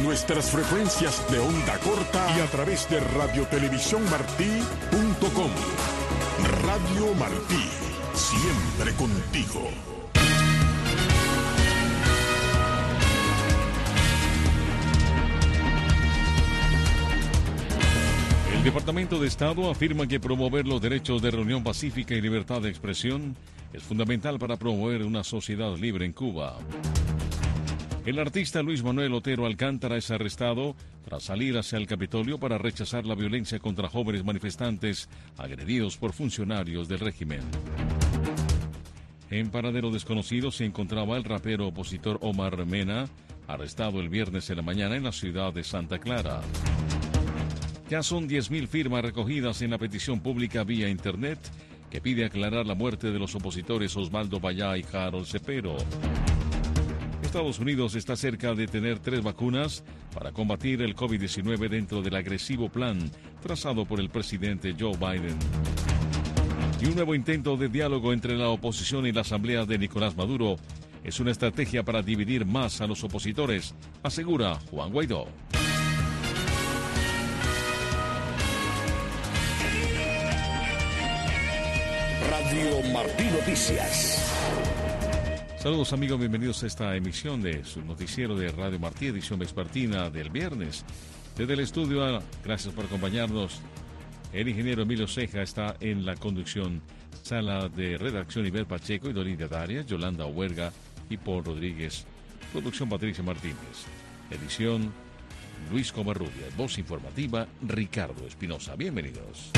nuestras frecuencias de onda corta y a través de radiotelevisiónmartí.com. Radio Martí, siempre contigo. El Departamento de Estado afirma que promover los derechos de reunión pacífica y libertad de expresión es fundamental para promover una sociedad libre en Cuba. El artista Luis Manuel Otero Alcántara es arrestado tras salir hacia el Capitolio para rechazar la violencia contra jóvenes manifestantes agredidos por funcionarios del régimen. En paradero desconocido se encontraba el rapero opositor Omar Mena, arrestado el viernes en la mañana en la ciudad de Santa Clara. Ya son 10.000 firmas recogidas en la petición pública vía Internet que pide aclarar la muerte de los opositores Osvaldo Bayá y Harold Cepero. Estados Unidos está cerca de tener 3 vacunas para combatir el COVID-19 dentro del agresivo plan trazado por el presidente Joe Biden. Y un nuevo intento de diálogo entre la oposición y la asamblea de Nicolás Maduro es una estrategia para dividir más a los opositores, asegura Juan Guaidó. Radio Martí Noticias. Saludos amigos, bienvenidos a esta emisión de su noticiero de Radio Martí, edición vespertina del viernes. Desde el estudio, gracias por acompañarnos. El ingeniero Emilio Ceja está en la conducción. Sala de redacción Iber Pacheco y Dolinda Darias, Yolanda Huerga y Paul Rodríguez. Producción Patricia Martínez. Edición Luis Covarrubia. Voz informativa Ricardo Espinosa. Bienvenidos.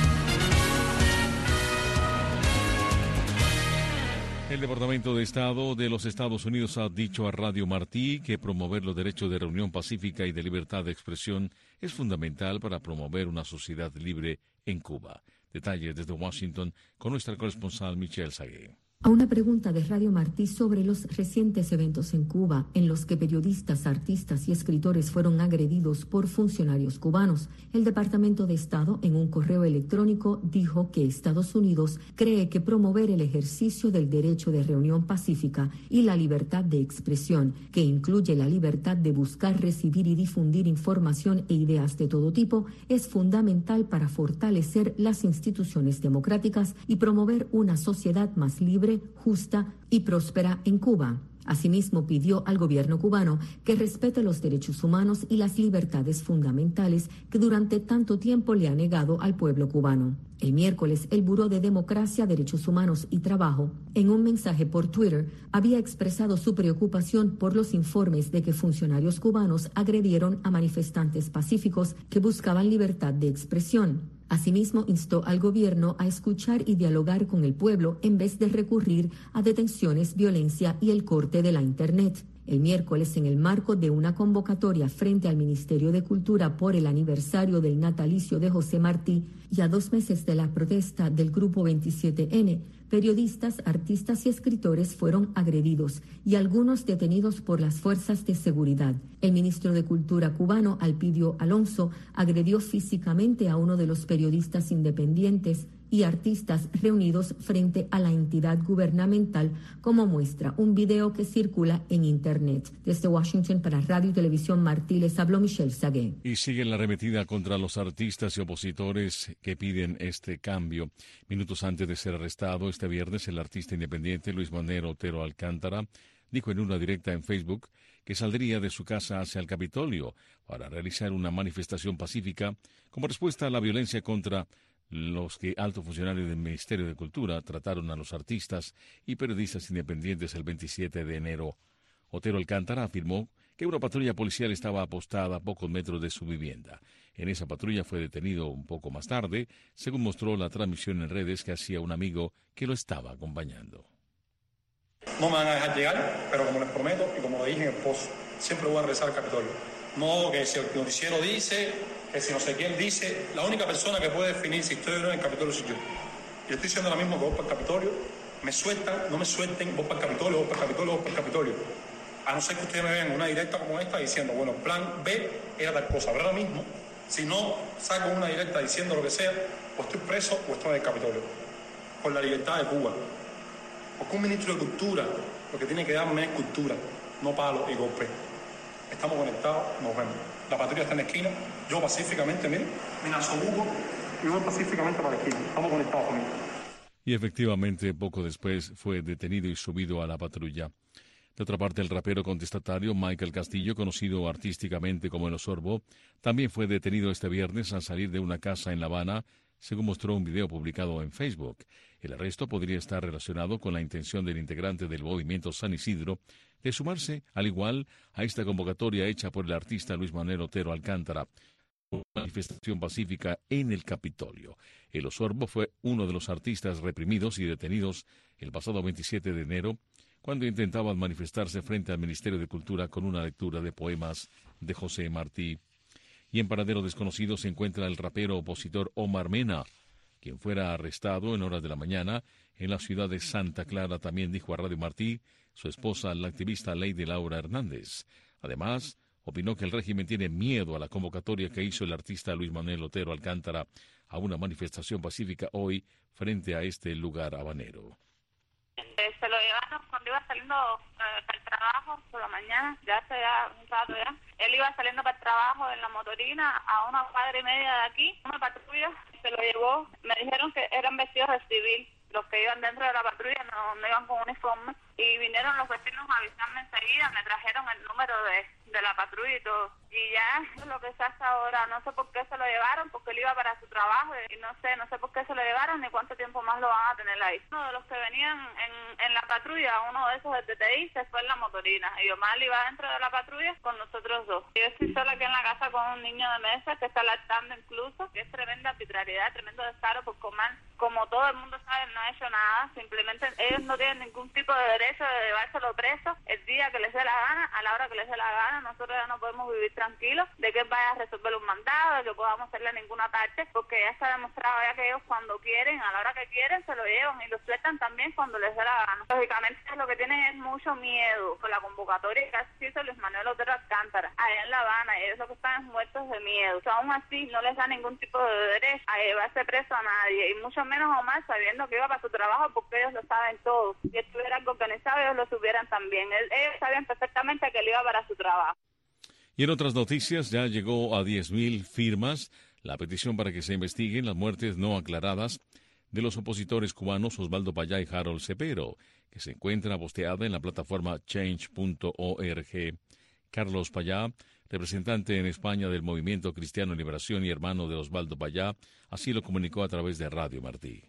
El Departamento de Estado de los Estados Unidos ha dicho a Radio Martí que promover los derechos de reunión pacífica y de libertad de expresión es fundamental para promover una sociedad libre en Cuba. Detalles desde Washington con nuestra corresponsal Michelle Sagué. A una pregunta de Radio Martí sobre los recientes eventos en Cuba, en los que periodistas, artistas y escritores fueron agredidos por funcionarios cubanos, el Departamento de Estado, en un correo electrónico, dijo que Estados Unidos cree que promover el ejercicio del derecho de reunión pacífica y la libertad de expresión, que incluye la libertad de buscar, recibir y difundir información e ideas de todo tipo, es fundamental para fortalecer las instituciones democráticas y promover una sociedad más libre, justa y próspera en Cuba. Asimismo, pidió al gobierno cubano que respete los derechos humanos y las libertades fundamentales que durante tanto tiempo le ha negado al pueblo cubano. El miércoles, el Buró de Democracia, Derechos Humanos y Trabajo, en un mensaje por Twitter, había expresado su preocupación por los informes de que funcionarios cubanos agredieron a manifestantes pacíficos que buscaban libertad de expresión. Asimismo, instó al gobierno a escuchar y dialogar con el pueblo en vez de recurrir a detenciones, violencia y el corte de la Internet. El miércoles, en el marco de una convocatoria frente al Ministerio de Cultura por el aniversario del natalicio de José Martí y a 2 meses de la protesta del Grupo 27N, periodistas, artistas y escritores fueron agredidos y algunos detenidos por las fuerzas de seguridad. El ministro de Cultura cubano, Alpidio Alonso, agredió físicamente a uno de los periodistas independientes y artistas reunidos frente a la entidad gubernamental, como muestra un video que circula en Internet. Desde Washington para Radio y Televisión Martí les habló Michelle Sagué. Y sigue la arremetida contra los artistas y opositores que piden este cambio. Minutos antes de ser arrestado este viernes, el artista independiente Luis Manuel Otero Alcántara dijo en una directa en Facebook que saldría de su casa hacia el Capitolio para realizar una manifestación pacífica como respuesta a la violencia contra los que altos funcionarios del Ministerio de Cultura trataron a los artistas y periodistas independientes el 27 de enero. Otero Alcántara afirmó que una patrulla policial estaba apostada a pocos metros de su vivienda. En esa patrulla fue detenido un poco más tarde, según mostró la transmisión en redes que hacía un amigo que lo estaba acompañando. No me van a dejar llegar, pero como les prometo y como lo dije en el post, siempre voy a regresar al Capitolio. No que si el noticiero dice, que si no sé quién dice, la única persona que puede definir si estoy o no en el Capitolio soy yo. Yo estoy diciendo ahora mismo que voy para el Capitolio, me sueltan, no me suelten, voy para el Capitolio, voy para el Capitolio, voy para el Capitolio. A no ser que ustedes me vean en una directa como esta diciendo, bueno, plan B era tal cosa. Pero ahora mismo, si no saco una directa diciendo lo que sea, o estoy preso o estoy en el Capitolio. Por la libertad de Cuba. Porque un ministro de Cultura lo que tiene que darme es cultura, no palos y golpes. estamos conectados, nos vemos. La patrulla está en la esquina, yo pacíficamente, mire, me nasobuco y voy pacíficamente para la esquina. Estamos conectados conmigo. Y efectivamente, poco después fue detenido y subido a la patrulla. De otra parte, el rapero contestatario Michael Castillo, conocido artísticamente como El Osorbo, también fue detenido este viernes al salir de una casa en La Habana, según mostró un video publicado en Facebook. El arresto podría estar relacionado con la intención del integrante del movimiento San Isidro de sumarse, al igual, a esta convocatoria hecha por el artista Luis Manuel Otero Alcántara, una manifestación pacífica en el Capitolio. El Osorbo fue uno de los artistas reprimidos y detenidos el pasado 27 de enero, cuando intentaban manifestarse frente al Ministerio de Cultura con una lectura de poemas de José Martí. Y en paradero desconocido se encuentra el rapero opositor Omar Mena, quien fuera arrestado en horas de la mañana en la ciudad de Santa Clara, también dijo a Radio Martí su esposa, la activista Lady Laura Hernández. Además, opinó que el régimen tiene miedo a la convocatoria que hizo el artista Luis Manuel Otero Alcántara a una manifestación pacífica hoy frente a este lugar habanero. Se lo llevaron cuando iba saliendo para el trabajo por la mañana, ya hace un rato ya. Él iba saliendo para el trabajo en la motorina a 1 cuadra y media de aquí, una patrulla se lo llevó. Me dijeron que eran vestidos de civil, los que iban dentro de la patrulla no iban con uniforme, y vinieron los vecinos a avisarme enseguida, me trajeron el número de la patrulla y todo. Y ya es lo que se hace ahora. No sé por qué se lo llevaron, porque él iba para su trabajo y no sé por qué se lo llevaron ni cuánto tiempo más lo van a tener ahí. Uno de los que venían en la patrulla, uno de esos del TTI, se fue en la motorina y Omar iba dentro de la patrulla con nosotros dos. Yo estoy sola aquí en la casa con un niño de mesa que está lactando incluso, que es tremenda arbitrariedad, tremendo descaro, porque Omar, como todo el mundo sabe, no ha hecho nada. Simplemente ellos no tienen ningún tipo de derecho de llevárselo preso el día que les dé la gana, a la hora que les dé la gana. Nosotros ya no podemos vivir tranquilos de que él vaya a resolver un mandado, de que podamos hacerle a ninguna parte, porque ya se ha demostrado ya que ellos cuando quieren, a la hora que quieren, se lo llevan y lo sueltan también cuando les dé la gana. Lógicamente lo que tienen es mucho miedo por la convocatoria que así hizo Luis Manuel Otero Alcántara allá en La Habana, y eso que están muertos de miedo. O sea, aún así no les da ningún tipo de derecho a llevarse preso a nadie, y mucho menos Omar sabiendo que iba para su trabajo, porque ellos lo saben todo. Si estuviera algo organizado, ellos lo supieran también. Ellos sabían perfectamente que él iba para su trabajo. Y en otras noticias, ya llegó a 10.000 firmas la petición para que se investiguen las muertes no aclaradas de los opositores cubanos Osvaldo Payá y Harold Cepero, que se encuentra posteada en la plataforma change.org. Carlos Payá, representante en España del Movimiento Cristiano Liberación y hermano de Osvaldo Payá, así lo comunicó a través de Radio Martí.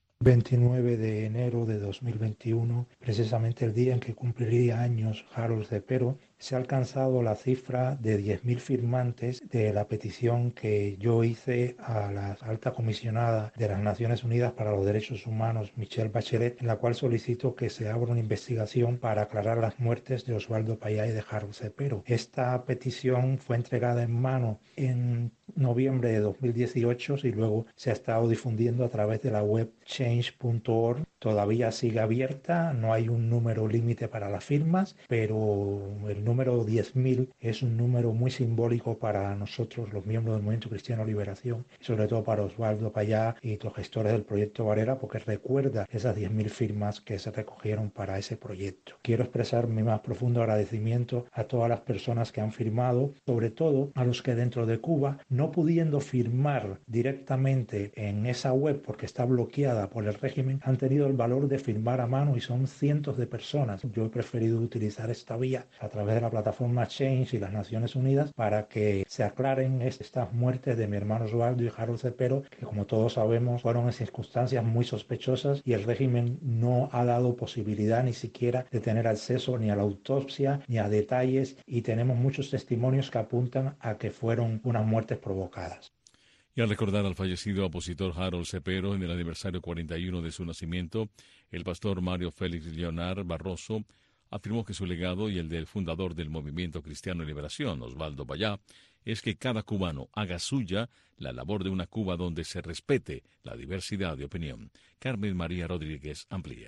29 de enero de 2021, precisamente el día en que cumpliría años Harold Cepero, se ha alcanzado la cifra de 10.000 firmantes de la petición que yo hice a la alta comisionada de las Naciones Unidas para los Derechos Humanos, Michelle Bachelet, en la cual solicito que se abra una investigación para aclarar las muertes de Osvaldo Payá y de Harold Cepero. Esta petición fue entregada en mano en noviembre de 2018 y luego se ha estado difundiendo a través de la web change.org. Todavía sigue abierta, no hay un número límite para las firmas, pero el número 10.000 es un número muy simbólico para nosotros, los miembros del Movimiento Cristiano Liberación, y sobre todo para Osvaldo Payá y los gestores del Proyecto Varela, porque recuerda esas 10.000 firmas que se recogieron para ese proyecto. Quiero expresar mi más profundo agradecimiento a todas las personas que han firmado, sobre todo a los que dentro de Cuba, no pudiendo firmar directamente en esa web porque está bloqueada por el régimen, han tenido el valor de firmar a mano, y son cientos de personas. Yo he preferido utilizar esta vía a través de la plataforma Change y las Naciones Unidas para que se aclaren estas muertes de mi hermano Osvaldo y Harold Cepero, que como todos sabemos fueron en circunstancias muy sospechosas, y el régimen no ha dado posibilidad ni siquiera de tener acceso ni a la autopsia ni a detalles, y tenemos muchos testimonios que apuntan a que fueron unas muertes provocadas. Y al recordar al fallecido opositor Harold Cepero en el aniversario 41 de su nacimiento, el pastor Mario Félix Leonard Barroso afirmó que su legado y el del fundador del Movimiento Cristiano Liberación, Osvaldo Payá, es que cada cubano haga suya la labor de una Cuba donde se respete la diversidad de opinión. Carmen María Rodríguez amplía.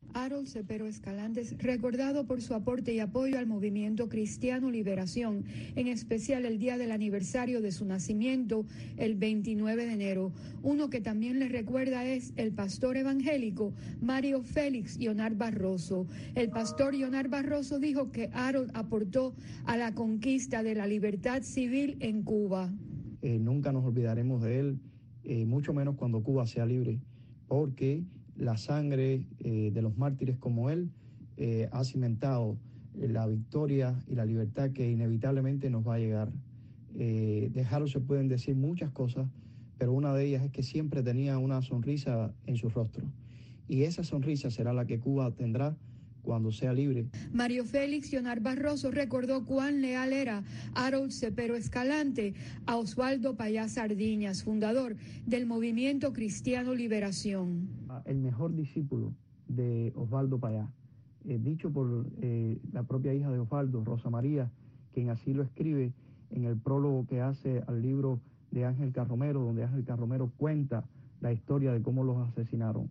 Harold Cepero Escalante es recordado por su aporte y apoyo al movimiento Cristiano Liberación, en especial el día del aniversario de su nacimiento, el 29 de enero. Uno que también le recuerda es el pastor evangélico Mario Félix Ionar Barroso. El pastor Ionar Barroso dijo que Harold aportó a la conquista de la libertad civil en Cuba. Nunca nos olvidaremos de él, mucho menos cuando Cuba sea libre, porque la sangre de los mártires como él ha cimentado la victoria y la libertad que inevitablemente nos va a llegar. De Harold se pueden decir muchas cosas, pero una de ellas es que siempre tenía una sonrisa en su rostro. Y esa sonrisa será la que Cuba tendrá cuando sea libre. Mario Félix Ionar Barroso recordó cuán leal era Harold Cepero Escalante a Osvaldo Payá Sardiñas, fundador del movimiento Cristiano Liberación. El mejor discípulo de Osvaldo Payá, dicho por la propia hija de Osvaldo, Rosa María, quien así lo escribe en el prólogo que hace al libro de Ángel Carromero, donde Ángel Carromero cuenta la historia de cómo los asesinaron.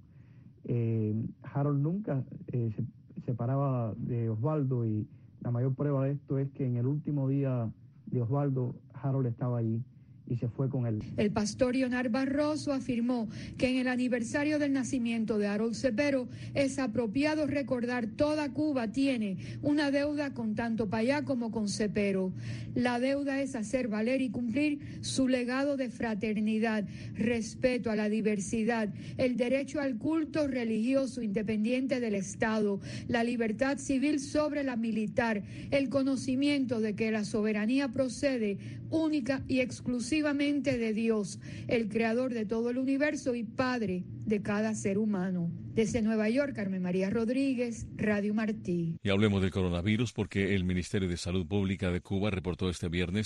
Harold nunca se separaba de Osvaldo, y la mayor prueba de esto es que en el último día de Osvaldo, Harold estaba allí y se fue con él. El pastor Ionar Barroso afirmó que en el aniversario del nacimiento de Harold Cepero es apropiado recordar toda Cuba tiene una deuda con tanto Payá como con Cepero. La deuda es hacer valer y cumplir su legado de fraternidad, respeto a la diversidad, el derecho al culto religioso independiente del Estado, la libertad civil sobre la militar, el conocimiento de que la soberanía procede única y exclusivamente de Dios, el creador de todo el universo y padre de cada ser humano. Desde Nueva York, Carmen María Rodríguez, Radio Martí. Y hablemos del coronavirus porque el Ministerio de Salud Pública de Cuba reportó este viernes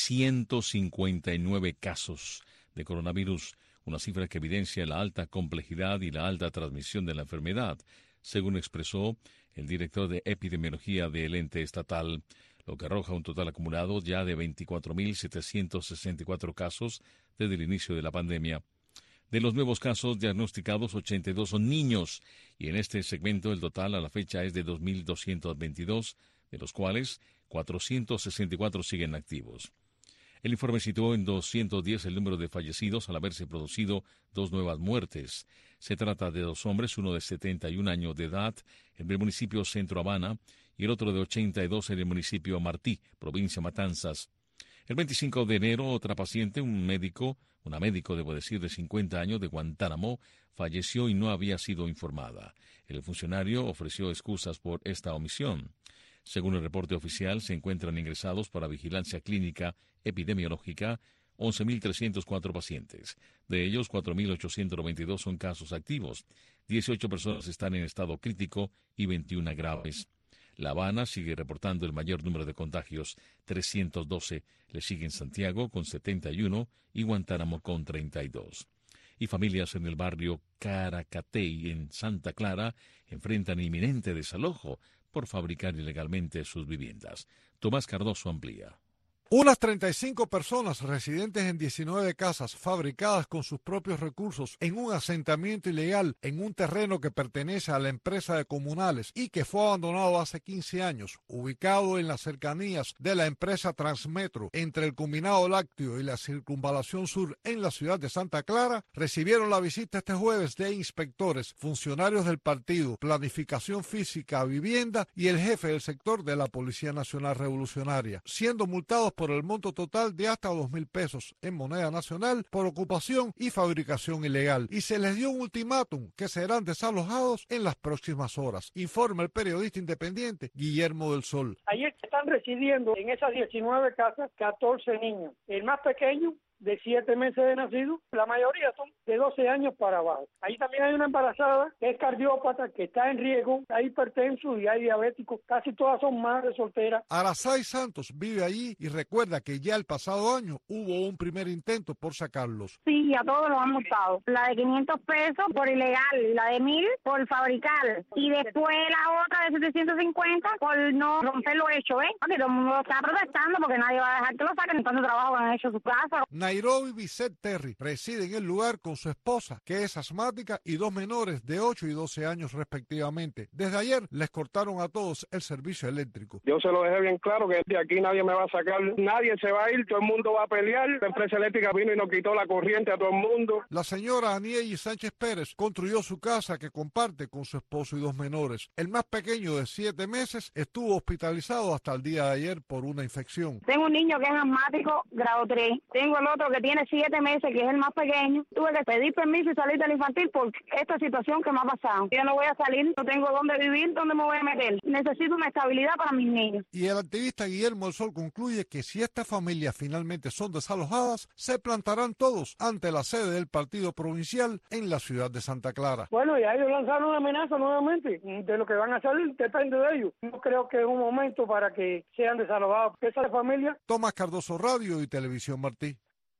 659 casos de coronavirus, una cifra que evidencia la alta complejidad y la alta transmisión de la enfermedad, según expresó el director de epidemiología del ente estatal, lo que arroja un total acumulado ya de 24.764 casos desde el inicio de la pandemia. De los nuevos casos diagnosticados, 82 son niños, y en este segmento el total a la fecha es de 2.222, de los cuales 464 siguen activos. El informe situó en 210 el número de fallecidos al haberse producido 2 nuevas muertes. Se trata de 2 hombres, uno de 71 años de edad en el municipio Centro Habana y el otro de 82 en el municipio Martí, provincia Matanzas. El 25 de enero, otra paciente, una médico de 50 años de Guantánamo, falleció y no había sido informada. El funcionario ofreció excusas por esta omisión. Según el reporte oficial, se encuentran ingresados para vigilancia clínica epidemiológica 11.304 pacientes. De ellos, 4.892 son casos activos, 18 personas están en estado crítico y 21 graves. La Habana sigue reportando el mayor número de contagios, 312. Le siguen Santiago con 71 y Guantánamo con 32. Y familias en el barrio Caracatey, en Santa Clara, enfrentan inminente desalojo por fabricar ilegalmente sus viviendas. Tomás Cardoso amplía. Unas 35 personas residentes en 19 casas fabricadas con sus propios recursos en un asentamiento ilegal en un terreno que pertenece a la empresa de Comunales y que fue abandonado hace 15 años, ubicado en las cercanías de la empresa Transmetro entre el Combinado Lácteo y la Circunvalación Sur en la ciudad de Santa Clara, recibieron la visita este jueves de inspectores, funcionarios del partido, Planificación Física, Vivienda y el jefe del sector de la Policía Nacional Revolucionaria, siendo multados por el monto total de hasta 2.000 pesos en moneda nacional por ocupación y fabricación ilegal, y se les dio un ultimátum que serán desalojados en las próximas horas, informa el periodista independiente Guillermo del Sol. Ahí están residiendo en esas 19 casas 14 niños. El más pequeño de 7 meses de nacido, la mayoría son de 12 años para abajo. Ahí también hay una embarazada que es cardiópata, que está en riesgo, hay hipertensos y hay diabéticos, casi todas son madres solteras. Aracay Santos vive allí y recuerda que ya el pasado año hubo un primer intento por sacarlos. Sí, a todos los han multado. La de 500 pesos por ilegal y la de 1.000 por fabricar. Y después la otra de 750 por no romper lo hecho, Porque todo el mundo está protestando porque nadie va a dejar que lo saquen, entonces trabajo han hecho su casa. Nairobi Bissett Terry reside en el lugar con su esposa, que es asmática, y 2 menores de 8 y 12 años respectivamente. Desde ayer les cortaron a todos el servicio eléctrico. Yo se lo dejé bien claro que de aquí nadie me va a sacar, nadie se va a ir, todo el mundo va a pelear. La empresa eléctrica vino y nos quitó la corriente a todo el mundo. La señora Anieli Sánchez Pérez construyó su casa que comparte con su esposo y 2 menores. El más pequeño, de 7 meses, estuvo hospitalizado hasta el día de ayer por una infección. Tengo un niño que es asmático, grado 3. Tengo el otro que tiene 7 meses, que es el más pequeño. Tuve que pedir permiso y salir del infantil por esta situación que me ha pasado. Yo no voy a salir, no tengo dónde vivir, dónde me voy a meter. Necesito una estabilidad para mis niños. Y el activista Guillermo del Sol concluye que si estas familias finalmente son desalojadas, se plantarán todos ante la sede del partido provincial en la ciudad de Santa Clara. Bueno, y a ellos lanzaron una amenaza nuevamente. De lo que van a salir depende de ellos. No creo que es un momento para que sean desalojados. Esa familia. Tomás Cardoso, Radio y Televisión Martí.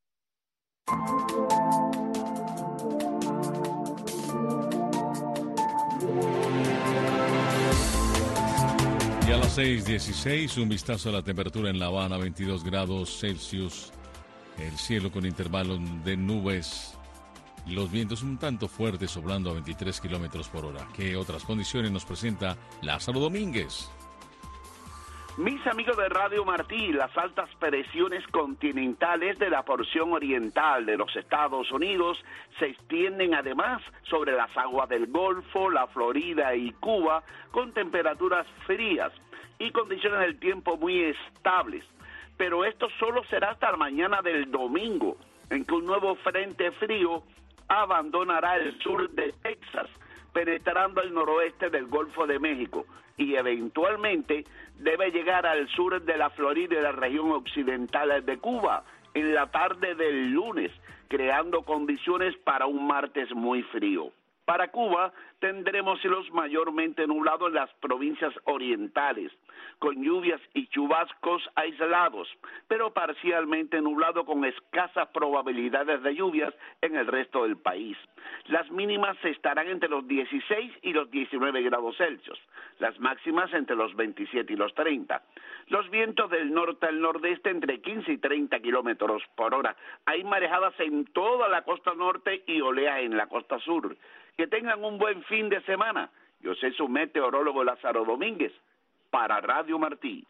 Y a las 6:16, un vistazo a la temperatura en La Habana, 22 grados Celsius. El cielo con intervalos de nubes. Los vientos un tanto fuertes, soplando a 23 kilómetros por hora. ¿Qué otras condiciones nos presenta Lázaro Domínguez? Mis amigos de Radio Martí, las altas presiones continentales de la porción oriental de los Estados Unidos se extienden además sobre las aguas del Golfo, la Florida y Cuba, con temperaturas frías y condiciones del tiempo muy estables. Pero esto solo será hasta la mañana del domingo, en que un nuevo frente frío abandonará el sur de Texas, penetrando el noroeste del Golfo de México, y eventualmente debe llegar al sur de la Florida y la región occidental de Cuba en la tarde del lunes, creando condiciones para un martes muy frío. Para Cuba tendremos cielos mayormente nublados en las provincias orientales, con lluvias y chubascos aislados, pero parcialmente nublado con escasas probabilidades de lluvias en el resto del país. Las mínimas estarán entre los 16 y los 19 grados Celsius, las máximas entre los 27 y los 30. Los vientos del norte al nordeste entre 15 y 30 kilómetros por hora. Hay marejadas en toda la costa norte y oleaje en la costa sur. Que tengan un buen fin de semana. Yo soy su meteorólogo Lázaro Domínguez, para Radio Martí.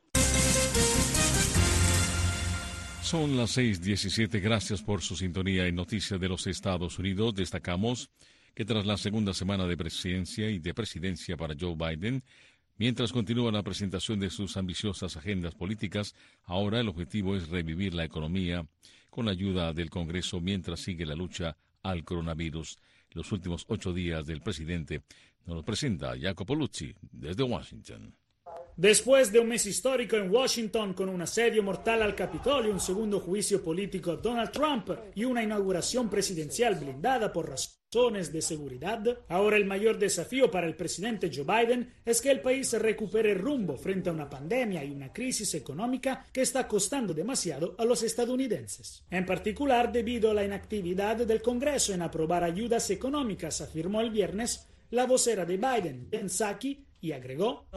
Son las 6:17. Gracias por su sintonía en Noticias de los Estados Unidos. Destacamos que tras la segunda semana de presidencia y de presidencia para Joe Biden, mientras continúa la presentación de sus ambiciosas agendas políticas, ahora el objetivo es revivir la economía con la ayuda del Congreso mientras sigue la lucha al coronavirus. Los últimos 8 días del presidente nos lo presenta Jacopo Luzzi desde Washington. Después de un mes histórico en Washington con un asedio mortal al Capitolio, un segundo juicio político a Donald Trump y una inauguración presidencial blindada por razones de seguridad, ahora el mayor desafío para el presidente Joe Biden es que el país recupere rumbo frente a una pandemia y una crisis económica que está costando demasiado a los estadounidenses. En particular, debido a la inactividad del Congreso en aprobar ayudas económicas, afirmó el viernes la vocera de Biden, Jen Psaki, y agregó: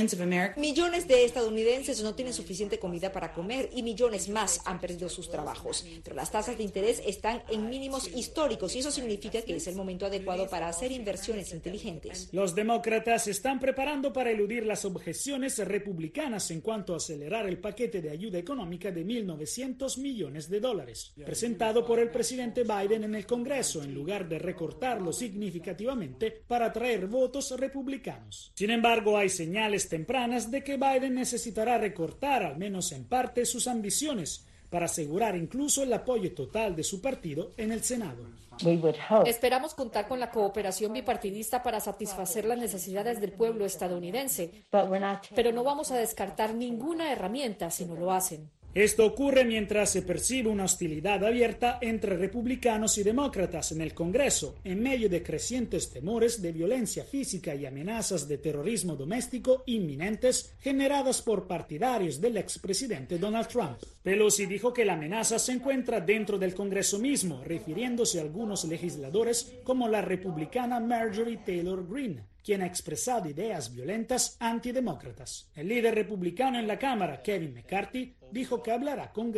millones de estadounidenses no tienen suficiente comida para comer y millones más han perdido sus trabajos. Pero las tasas de interés están en mínimos históricos y eso significa que es el momento adecuado para hacer inversiones inteligentes. Los demócratas se están preparando para eludir las objeciones republicanas en cuanto a acelerar el paquete de ayuda económica de $1.900 millones, presentado por el presidente Biden en el Congreso, en lugar de recortarlo significativamente para atraer votos republicanos. Sin embargo, hay señales tempranas de que Biden necesitará recortar, al menos en parte, sus ambiciones para asegurar incluso el apoyo total de su partido en el Senado. Esperamos contar con la cooperación bipartidista para satisfacer las necesidades del pueblo estadounidense, pero no vamos a descartar ninguna herramienta si no lo hacen. Esto ocurre mientras se percibe una hostilidad abierta entre republicanos y demócratas en el Congreso, en medio de crecientes temores de violencia física y amenazas de terrorismo doméstico inminentes generadas por partidarios del expresidente Donald Trump. Pelosi dijo que la amenaza se encuentra dentro del Congreso mismo, refiriéndose a algunos legisladores como la republicana Marjorie Taylor Greene, quien ha expresado ideas violentas antidemócratas. El líder republicano en la Cámara, Kevin McCarthy, dijo que hablará con Greene.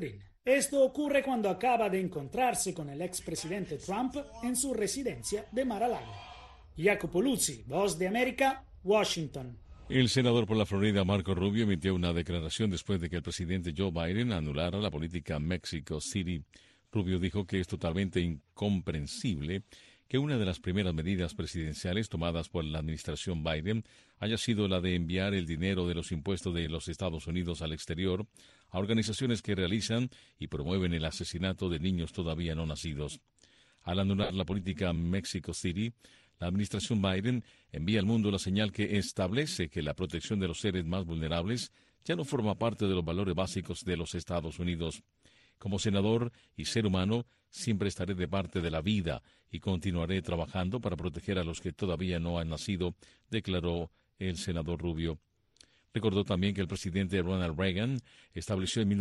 Esto ocurre cuando acaba de encontrarse con el expresidente Trump en su residencia de Mar-a-Lago. Jacopo Luzzi, Voz de América, Washington. El senador por la Florida, Marco Rubio, emitió una declaración después de que el presidente Joe Biden anulara la política Mexico City. Rubio dijo que es totalmente incomprensible que una de las primeras medidas presidenciales tomadas por la administración Biden haya sido la de enviar el dinero de los impuestos de los Estados Unidos al exterior a organizaciones que realizan y promueven el asesinato de niños todavía no nacidos. Al anular la política Mexico City, la administración Biden envía al mundo la señal que establece que la protección de los seres más vulnerables ya no forma parte de los valores básicos de los Estados Unidos. Como senador y ser humano, siempre estaré de parte de la vida y continuaré trabajando para proteger a los que todavía no han nacido, declaró el senador Rubio. Recordó también que el presidente Ronald Reagan estableció en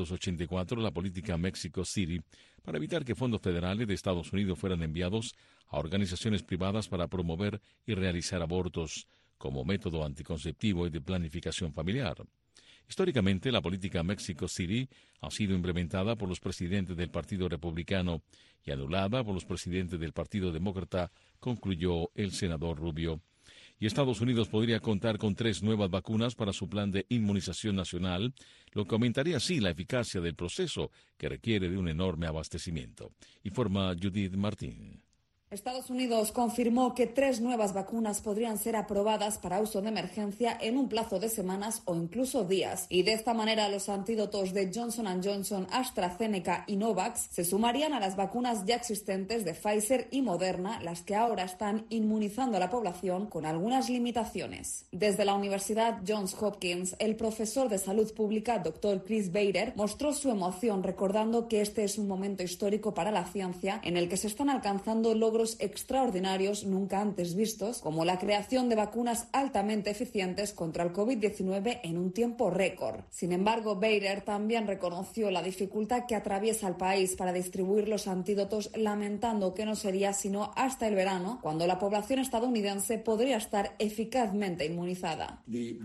1984 la política Mexico City para evitar que fondos federales de Estados Unidos fueran enviados a organizaciones privadas para promover y realizar abortos como método anticonceptivo y de planificación familiar. Históricamente, la política Mexico City ha sido implementada por los presidentes del Partido Republicano y anulada por los presidentes del Partido Demócrata, concluyó el senador Rubio. Y Estados Unidos podría contar con 3 nuevas vacunas para su plan de inmunización nacional, lo que aumentaría así la eficacia del proceso, que requiere de un enorme abastecimiento. Informa Judith Martín. Estados Unidos confirmó que 3 nuevas vacunas podrían ser aprobadas para uso de emergencia en un plazo de semanas o incluso días. Y de esta manera los antídotos de Johnson & Johnson, AstraZeneca y Novavax se sumarían a las vacunas ya existentes de Pfizer y Moderna, las que ahora están inmunizando a la población con algunas limitaciones. Desde la Universidad Johns Hopkins, el profesor de salud pública Dr. Chris Bader mostró su emoción recordando que este es un momento histórico para la ciencia en el que se están alcanzando logros extraordinarios nunca antes vistos, como la creación de vacunas altamente eficientes contra el COVID-19 en un tiempo récord. Sin embargo, Bader también reconoció la dificultad que atraviesa el país para distribuir los antídotos, lamentando que no sería sino hasta el verano, cuando la población estadounidense podría estar eficazmente inmunizada.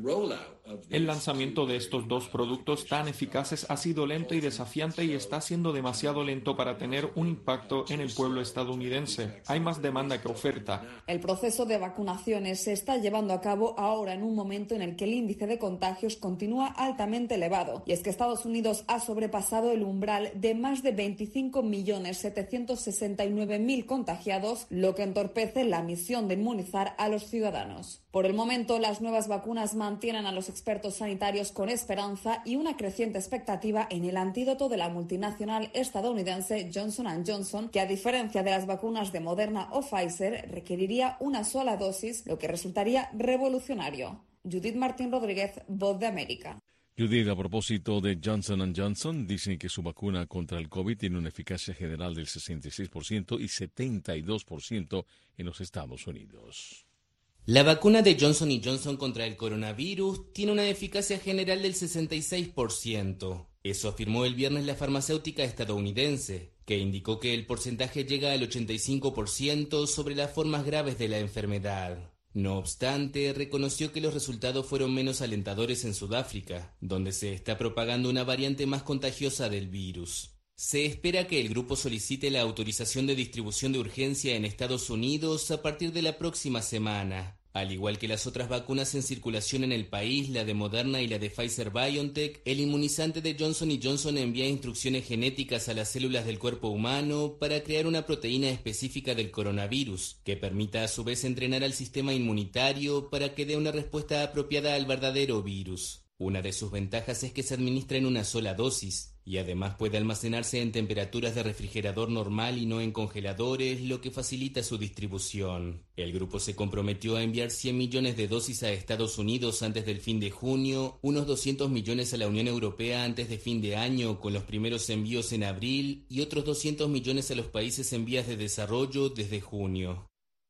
El lanzamiento de estos 2 productos tan eficaces ha sido lento y desafiante y está siendo demasiado lento para tener un impacto en el pueblo estadounidense. Hay más demanda que oferta. El proceso de vacunaciones se está llevando a cabo ahora en un momento en el que el índice de contagios continúa altamente elevado. Y es que Estados Unidos ha sobrepasado el umbral de más de 25.769.000 contagiados, lo que entorpece la misión de inmunizar a los ciudadanos. Por el momento, las nuevas vacunas mantienen a los expertos sanitarios con esperanza y una creciente expectativa en el antídoto de la multinacional estadounidense Johnson & Johnson, que a diferencia de las vacunas de Moderna o Pfizer, requeriría una sola dosis, lo que resultaría revolucionario. Judith Martín Rodríguez, Voz de América. Judith, a propósito de Johnson & Johnson, dicen que su vacuna contra el COVID tiene una eficacia general del 66% y 72% en los Estados Unidos. La vacuna de Johnson & Johnson contra el coronavirus tiene una eficacia general del 66%. Eso afirmó el viernes la farmacéutica estadounidense, que indicó que el porcentaje llega al 85% sobre las formas graves de la enfermedad. No obstante, reconoció que los resultados fueron menos alentadores en Sudáfrica, donde se está propagando una variante más contagiosa del virus. Se espera que el grupo solicite la autorización de distribución de urgencia en Estados Unidos a partir de la próxima semana. Al igual que las otras vacunas en circulación en el país, la de Moderna y la de Pfizer-BioNTech, el inmunizante de Johnson & Johnson envía instrucciones genéticas a las células del cuerpo humano para crear una proteína específica del coronavirus, que permita a su vez entrenar al sistema inmunitario para que dé una respuesta apropiada al verdadero virus. Una de sus ventajas es que se administra en una sola dosis, y además puede almacenarse en temperaturas de refrigerador normal y no en congeladores, lo que facilita su distribución. El grupo se comprometió a enviar 100 millones de dosis a Estados Unidos antes del fin de junio, unos 200 millones a la Unión Europea antes de fin de año, con los primeros envíos en abril, y otros 200 millones a los países en vías de desarrollo desde junio.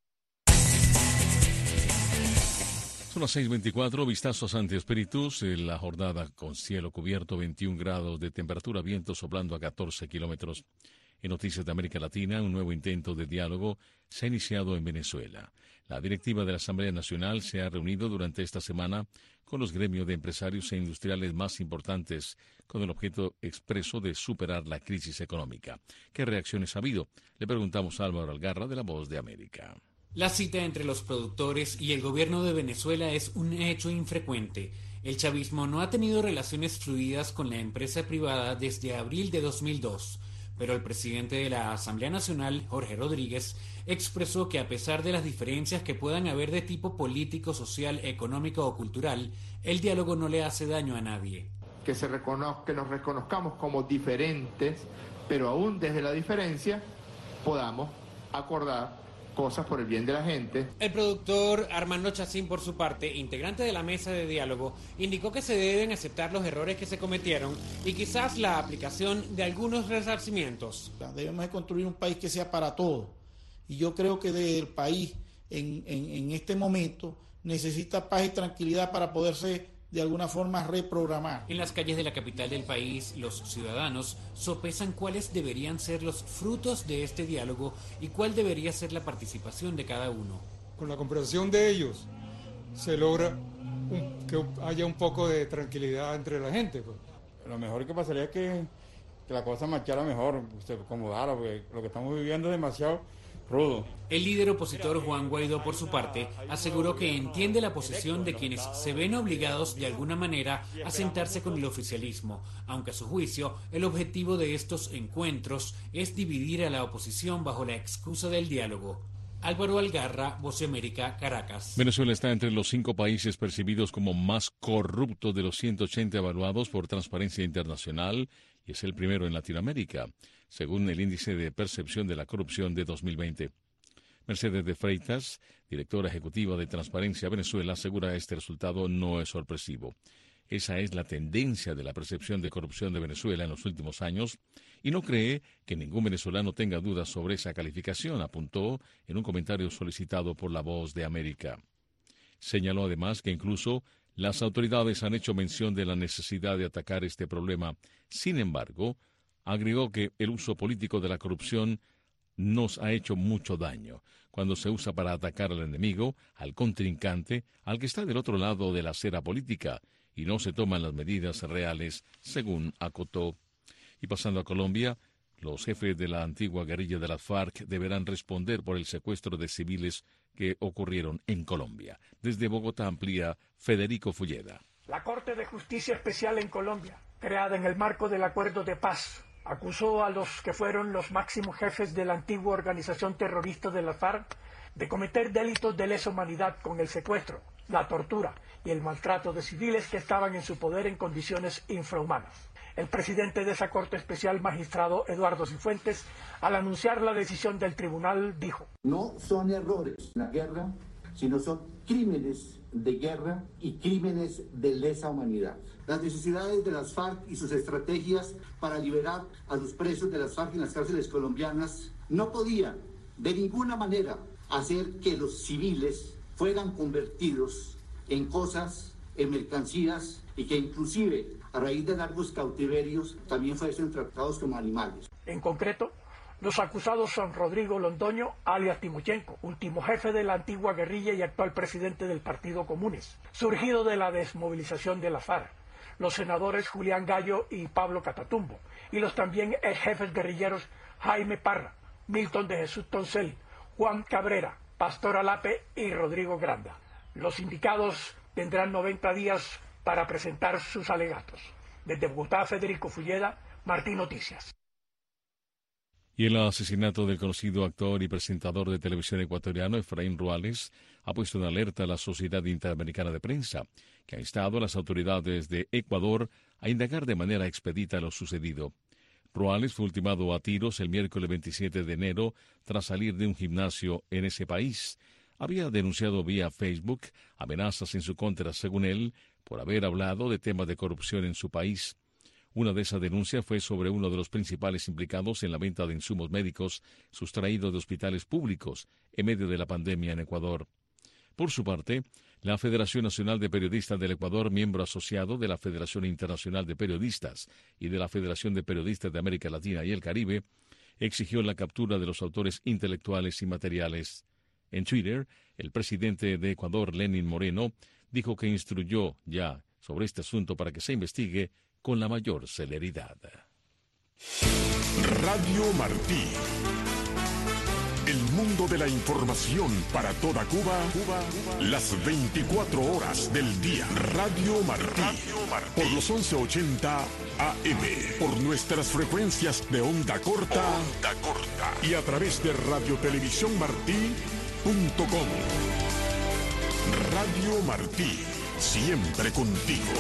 Son las 6:24, vistazos ante Espíritus, la jornada con cielo cubierto, 21 grados de temperatura, viento soplando a 14 kilómetros. En Noticias de América Latina, un nuevo intento de diálogo se ha iniciado en Venezuela. La directiva de la Asamblea Nacional se ha reunido durante esta semana con los gremios de empresarios e industriales más importantes con el objeto expreso de superar la crisis económica. ¿Qué reacciones ha habido? Le preguntamos a Álvaro Algarra de La Voz de América. La cita entre los productores y el gobierno de Venezuela es un hecho infrecuente. El chavismo no ha tenido relaciones fluidas con la empresa privada desde abril de 2002. Pero el presidente de la Asamblea Nacional, Jorge Rodríguez, expresó que a pesar de las diferencias que puedan haber de tipo político, social, económico o cultural, el diálogo no le hace daño a nadie. Que nos reconozcamos como diferentes, pero aún desde la diferencia podamos acordar cosas por el bien de la gente. El productor Armando Chacín, por su parte, integrante de la mesa de diálogo, indicó que se deben aceptar los errores que se cometieron y quizás la aplicación de algunos resarcimientos. Debemos de construir un país que sea para todos. Y yo creo que el país en este momento necesita paz y tranquilidad para poderse de alguna forma reprogramar. En las calles de la capital del país, los ciudadanos sopesan cuáles deberían ser los frutos de este diálogo y cuál debería ser la participación de cada uno. Con la comprensión de ellos se logra que haya un poco de tranquilidad entre la gente. Pues. Lo mejor que pasaría es que la cosa marchara mejor, se acomodara, porque lo que estamos viviendo es demasiado rudo. El líder opositor Juan Guaidó, por su parte, aseguró que entiende la posición de quienes se ven obligados de alguna manera a sentarse con el oficialismo, aunque a su juicio el objetivo de estos encuentros es dividir a la oposición bajo la excusa del diálogo. Álvaro Algarra, Voz de América, Caracas. Venezuela está entre los 5 países percibidos como más corruptos de los 180 evaluados por Transparencia Internacional y es el primero en Latinoamérica, según el índice de percepción de la corrupción de 2020. Mercedes de Freitas, directora ejecutiva de Transparencia Venezuela, asegura que este resultado no es sorpresivo. Esa es la tendencia de la percepción de corrupción de Venezuela en los últimos años y no cree que ningún venezolano tenga dudas sobre esa calificación, apuntó en un comentario solicitado por La Voz de América. Señaló además que incluso las autoridades han hecho mención de la necesidad de atacar este problema. Sin embargo, agregó que el uso político de la corrupción nos ha hecho mucho daño cuando se usa para atacar al enemigo, al contrincante, al que está del otro lado de la acera política, y no se toman las medidas reales, según acotó. Y pasando a Colombia, los jefes de la antigua guerrilla de las FARC deberán responder por el secuestro de civiles que ocurrieron en Colombia. Desde Bogotá amplía Federico Fulleda. La Corte de Justicia Especial en Colombia, creada en el marco del Acuerdo de Paz, acusó a los que fueron los máximos jefes de la antigua organización terrorista de las FARC de cometer delitos de lesa humanidad con el secuestro, la tortura y el maltrato de civiles que estaban en su poder en condiciones infrahumanas. El presidente de esa Corte Especial, magistrado Eduardo Cifuentes, al anunciar la decisión del tribunal, dijo: no son errores la guerra, sino son crímenes de guerra y crímenes de lesa humanidad. Las necesidades de las FARC y sus estrategias para liberar a los presos de las FARC en las cárceles colombianas no podían de ninguna manera hacer que los civiles fueran convertidos en cosas, en mercancías, y que inclusive a raíz de largos cautiverios también fuesen tratados como animales. En concreto, los acusados son Rodrigo Londoño, alias Timochenko, último jefe de la antigua guerrilla y actual presidente del Partido Comunes, surgido de la desmovilización de la FARC, los senadores Julián Gallo y Pablo Catatumbo, y los también ex jefes guerrilleros Jaime Parra, Milton de Jesús Toncel, Juan Cabrera, Pastor Alape y Rodrigo Granda. Los indicados tendrán 90 días para presentar sus alegatos. Desde Bogotá, Federico Fulleda, Martín Noticias. Y el asesinato del conocido actor y presentador de televisión ecuatoriano Efraín Ruales ha puesto en alerta a la Sociedad Interamericana de Prensa, que ha instado a las autoridades de Ecuador a indagar de manera expedita lo sucedido. Ruales fue ultimado a tiros el miércoles 27 de enero tras salir de un gimnasio en ese país. Había denunciado vía Facebook amenazas en su contra, según él, por haber hablado de temas de corrupción en su país. Una de esas denuncias fue sobre uno de los principales implicados en la venta de insumos médicos sustraídos de hospitales públicos en medio de la pandemia en Ecuador. Por su parte, la Federación Nacional de Periodistas del Ecuador, miembro asociado de la Federación Internacional de Periodistas y de la Federación de Periodistas de América Latina y el Caribe, exigió la captura de los autores intelectuales y materiales. En Twitter, el presidente de Ecuador, Lenín Moreno, dijo que instruyó ya sobre este asunto para que se investigue con la mayor celeridad. Radio Martí. El mundo de la información para toda Cuba, las 24 horas del día. Radio Martí. Por los 1180 AM. Por nuestras frecuencias de onda corta. Y a través de radiotelevisiónmartí.com. Radio Martí. Siempre contigo.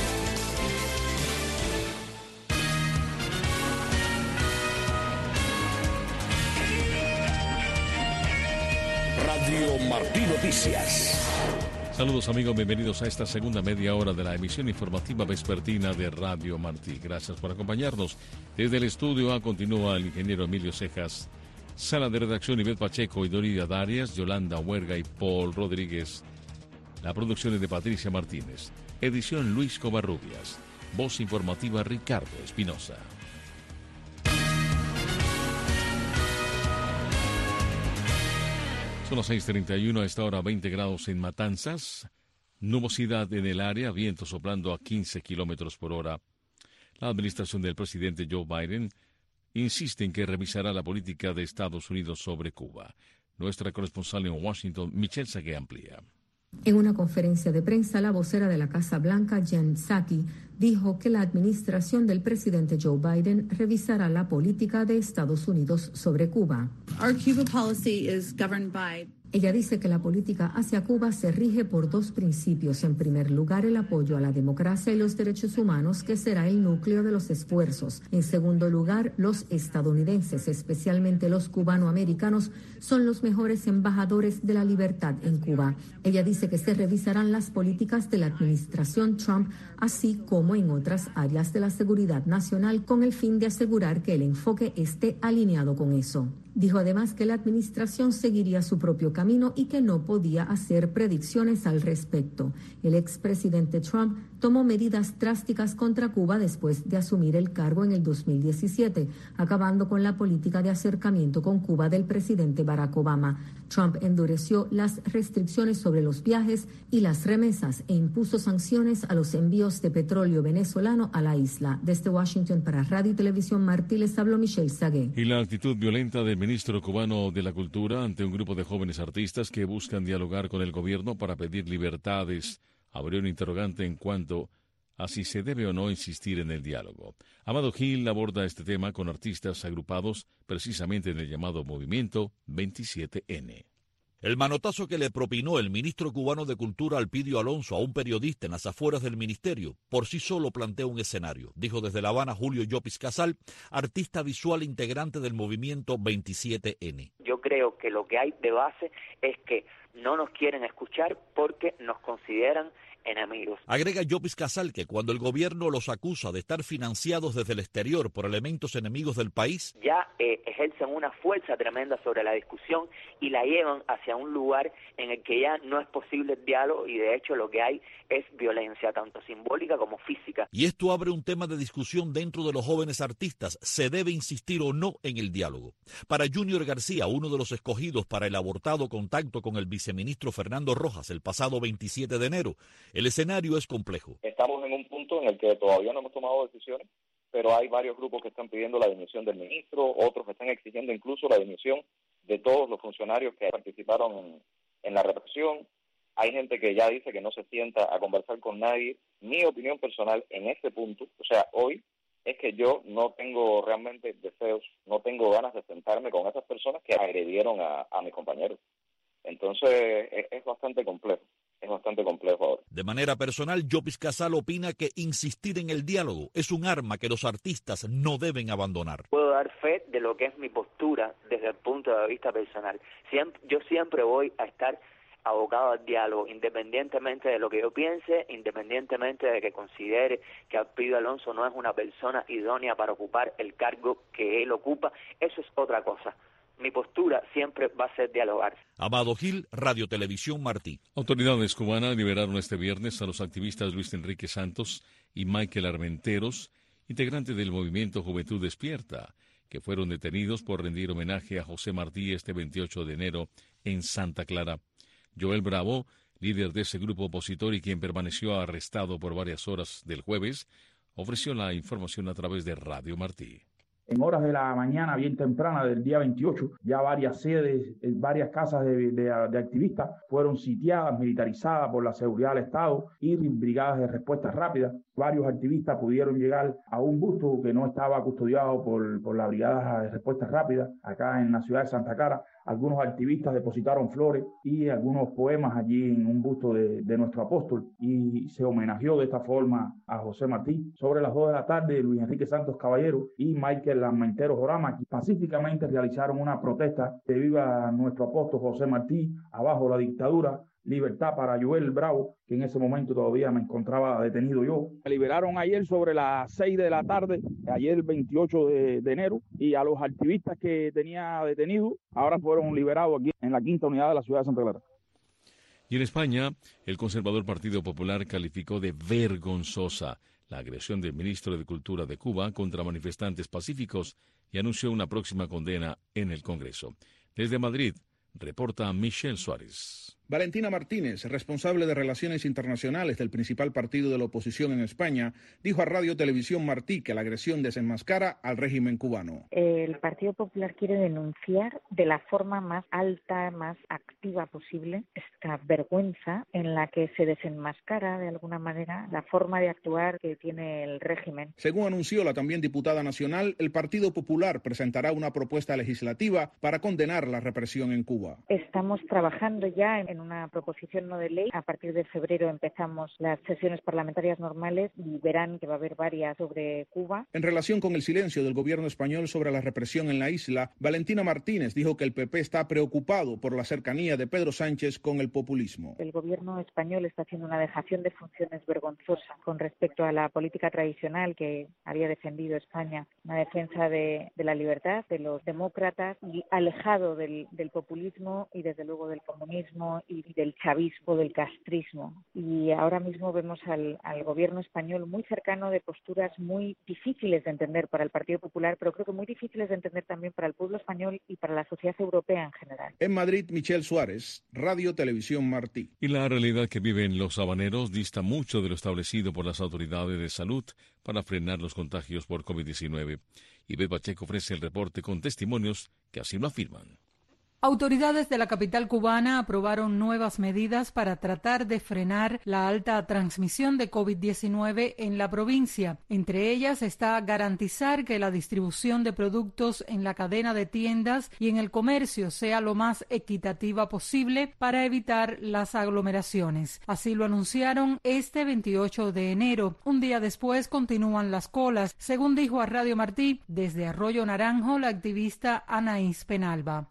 Radio Martí Noticias. Saludos amigos, bienvenidos a esta segunda media hora de la emisión informativa vespertina de Radio Martí. Gracias por acompañarnos. Desde el estudio A continúa el ingeniero Emilio Cejas. Sala de redacción Ivette Pacheco y Doridia Darias, Yolanda Huerga y Paul Rodríguez. La producción es de Patricia Martínez. Edición Luis Covarrubias. Voz informativa Ricardo Espinosa. Son las 6:31, a esta hora 20 grados en Matanzas. Nubosidad en el área, viento soplando a 15 kilómetros por hora. La administración del presidente Joe Biden insiste en que revisará la política de Estados Unidos sobre Cuba. Nuestra corresponsal en Washington, Michelle Sagué, amplía. En una conferencia de prensa, la vocera de la Casa Blanca, Jen Psaki, dijo que la administración del presidente Joe Biden revisará la política de Estados Unidos sobre Cuba. Our Cuba policy is governed by... Ella dice que la política hacia Cuba se rige por dos principios. En primer lugar, el apoyo a la democracia y los derechos humanos, que será el núcleo de los esfuerzos. En segundo lugar, los estadounidenses, especialmente los cubanoamericanos, son los mejores embajadores de la libertad en Cuba. Ella dice que se revisarán las políticas de la administración Trump, así como en otras áreas de la seguridad nacional, con el fin de asegurar que el enfoque esté alineado con eso. Dijo además que la administración seguiría su propio camino y que no podía hacer predicciones al respecto. El expresidente Trump tomó medidas drásticas contra Cuba después de asumir el cargo en el 2017, acabando con la política de acercamiento con Cuba del presidente Barack Obama. Trump endureció las restricciones sobre los viajes y las remesas e impuso sanciones a los envíos de petróleo venezolano a la isla. Desde Washington para Radio y Televisión Martí les habló Michelle Sagué. Y la actitud violenta del ministro cubano de la Cultura ante un grupo de jóvenes artistas que buscan dialogar con el gobierno para pedir libertades abrió un interrogante en cuanto a si se debe o no insistir en el diálogo. Amado Gil aborda este tema con artistas agrupados precisamente en el llamado Movimiento 27N. El manotazo que le propinó el ministro cubano de Cultura Alpidio Alonso a un periodista en las afueras del ministerio por sí solo plantea un escenario, dijo desde La Habana Julio Llopis Casal, artista visual integrante del movimiento 27N. Yo creo que lo que hay de base es que no nos quieren escuchar porque nos consideran enemigos. Agrega Llopis Casal que cuando el gobierno los acusa de estar financiados desde el exterior por elementos enemigos del país, ya ejercen una fuerza tremenda sobre la discusión y la llevan hacia un lugar en el que ya no es posible el diálogo y de hecho lo que hay es violencia, tanto simbólica como física. Y esto abre un tema de discusión dentro de los jóvenes artistas. ¿Se debe insistir o no en el diálogo? Para Junior García, uno de los escogidos para el abortado contacto con el viceministro Fernando Rojas el pasado 27 de enero, el escenario es complejo. Estamos en un punto en el que todavía no hemos tomado decisiones, pero hay varios grupos que están pidiendo la dimisión del ministro, otros que están exigiendo incluso la dimisión de todos los funcionarios que participaron en la represión. Hay gente que ya dice que no se sienta a conversar con nadie. Mi opinión personal en este punto, o sea, hoy, es que yo no tengo realmente deseos, no tengo ganas de sentarme con esas personas que agredieron a mis compañeros. Entonces, es bastante complejo. Es bastante complejo ahora. De manera personal, Llopis Casal opina que insistir en el diálogo es un arma que los artistas no deben abandonar. Puedo dar fe de lo que es mi postura desde el punto de vista personal. Yo siempre voy a estar abocado al diálogo, independientemente de lo que yo piense, independientemente de que considere que Alpidio Alonso no es una persona idónea para ocupar el cargo que él ocupa. Eso es otra cosa. Mi postura siempre va a ser dialogar. Amado Gil, Radio Televisión Martí. Autoridades cubanas liberaron este viernes a los activistas Luis Enrique Santos y Michael Armenteros, integrantes del movimiento Juventud Despierta, que fueron detenidos por rendir homenaje a José Martí este 28 de enero en Santa Clara. Joel Bravo, líder de ese grupo opositor y quien permaneció arrestado por varias horas del jueves, ofreció la información a través de Radio Martí. En horas de la mañana, bien temprana del día 28, ya varias sedes, varias casas de activistas fueron sitiadas, militarizadas por la seguridad del Estado y brigadas de respuesta rápida. Varios activistas pudieron llegar a un busto que no estaba custodiado por la brigada de respuesta rápida acá en la ciudad de Santa Clara. Algunos activistas depositaron flores y algunos poemas allí en un busto de nuestro apóstol y se homenajeó de esta forma a José Martí. Sobre las 2 de la tarde, Luis Enrique Santos Caballero y Michael Armentero Jorama pacíficamente realizaron una protesta de viva nuestro apóstol José Martí, abajo la dictadura, libertad para Joel Bravo, que en ese momento todavía me encontraba detenido yo. Me liberaron ayer sobre las 6 de la tarde, ayer el 28 de enero, y a los activistas que tenía detenidos ahora fueron liberados aquí en la quinta unidad de la ciudad de Santa Clara. Y en España, el conservador Partido Popular calificó de vergonzosa la agresión del ministro de Cultura de Cuba contra manifestantes pacíficos y anunció una próxima condena en el Congreso. Desde Madrid, reporta Michelle Suárez. Valentina Martínez, responsable de Relaciones Internacionales del principal partido de la oposición en España, dijo a Radio Televisión Martí que la agresión desenmascara al régimen cubano. El Partido Popular quiere denunciar de la forma más alta, más activa posible esta vergüenza en la que se desenmascara de alguna manera la forma de actuar que tiene el régimen. Según anunció la también diputada nacional, el Partido Popular presentará una propuesta legislativa para condenar la represión en Cuba. Estamos trabajando ya en una proposición no de ley. A partir de febrero empezamos las sesiones parlamentarias normales y verán que va a haber varias sobre Cuba. En relación con el silencio del gobierno español sobre la represión en la isla, Valentina Martínez dijo que el PP está preocupado por la cercanía de Pedro Sánchez con el populismo. El gobierno español está haciendo una dejación de funciones vergonzosa con respecto a la política tradicional que había defendido España, una defensa de la libertad, de los demócratas y alejado del populismo y desde luego del comunismo y del chavismo, del castrismo. Y ahora mismo vemos al gobierno español muy cercano de posturas muy difíciles de entender para el Partido Popular, pero creo que muy difíciles de entender también para el pueblo español y para la sociedad europea en general. En Madrid, Michelle Suárez, Radio Televisión Martí. Y la realidad que viven los habaneros dista mucho de lo establecido por las autoridades de salud para frenar los contagios por COVID-19. Ivette Pacheco ofrece el reporte con testimonios que así lo afirman. Autoridades de la capital cubana aprobaron nuevas medidas para tratar de frenar la alta transmisión de COVID-19 en la provincia. Entre ellas está garantizar que la distribución de productos en la cadena de tiendas y en el comercio sea lo más equitativa posible para evitar las aglomeraciones. Así lo anunciaron este 28 de enero. Un día después continúan las colas, según dijo a Radio Martí desde Arroyo Naranjo la activista Anaís Penalba.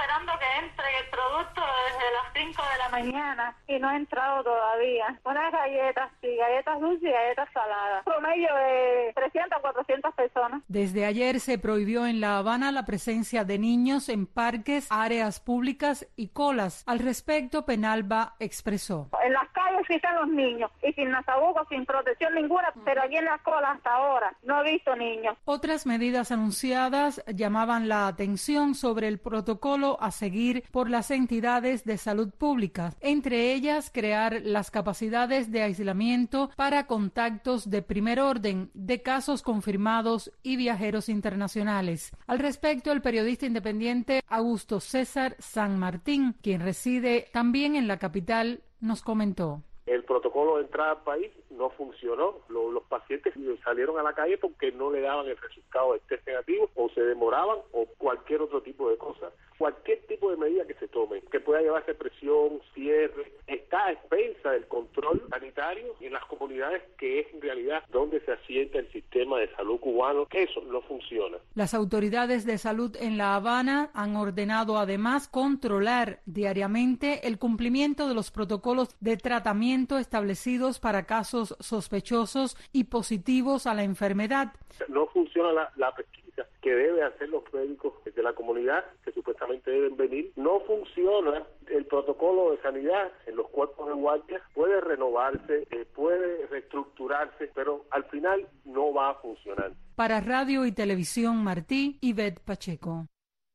Que entre el producto desde las 5 de la mañana y no ha entrado todavía. Unas galletas, sí, galletas dulces y galletas saladas. Promedio de 300 a 400 personas. Desde ayer se prohibió en La Habana la presencia de niños en parques, áreas públicas y colas. Al respecto, Penalba expresó. En las calles sí están los niños y sin nasabuco, sin protección ninguna, pero allí en las colas hasta ahora no he visto niños. Otras medidas anunciadas llamaban la atención sobre el protocolo a seguir por las entidades de salud pública, entre ellas crear las capacidades de aislamiento para contactos de primer orden de casos confirmados y viajeros internacionales. Al respecto, el periodista independiente Augusto César San Martín, quien reside también en la capital, nos comentó. El protocolo de entrada al país no funcionó. Los pacientes salieron a la calle porque no le daban el resultado del test negativo o se demoraban o cualquier otro tipo de cosa. Cualquier tipo de medida que se tome, que pueda llevarse presión, cierre, está a expensa del control sanitario en las comunidades que es en realidad donde se asienta el sistema de salud cubano. Eso no funciona. Las autoridades de salud en La Habana han ordenado además controlar diariamente el cumplimiento de los protocolos de tratamiento establecidos para casos sospechosos y positivos a la enfermedad. No funciona la pesquisa que deben hacer los médicos de la comunidad, que supuestamente deben venir. No funciona el protocolo de sanidad en los cuerpos de guardia. Puede renovarse, puede reestructurarse, pero al final no va a funcionar. Para Radio y Televisión Martí, Ivette Pacheco.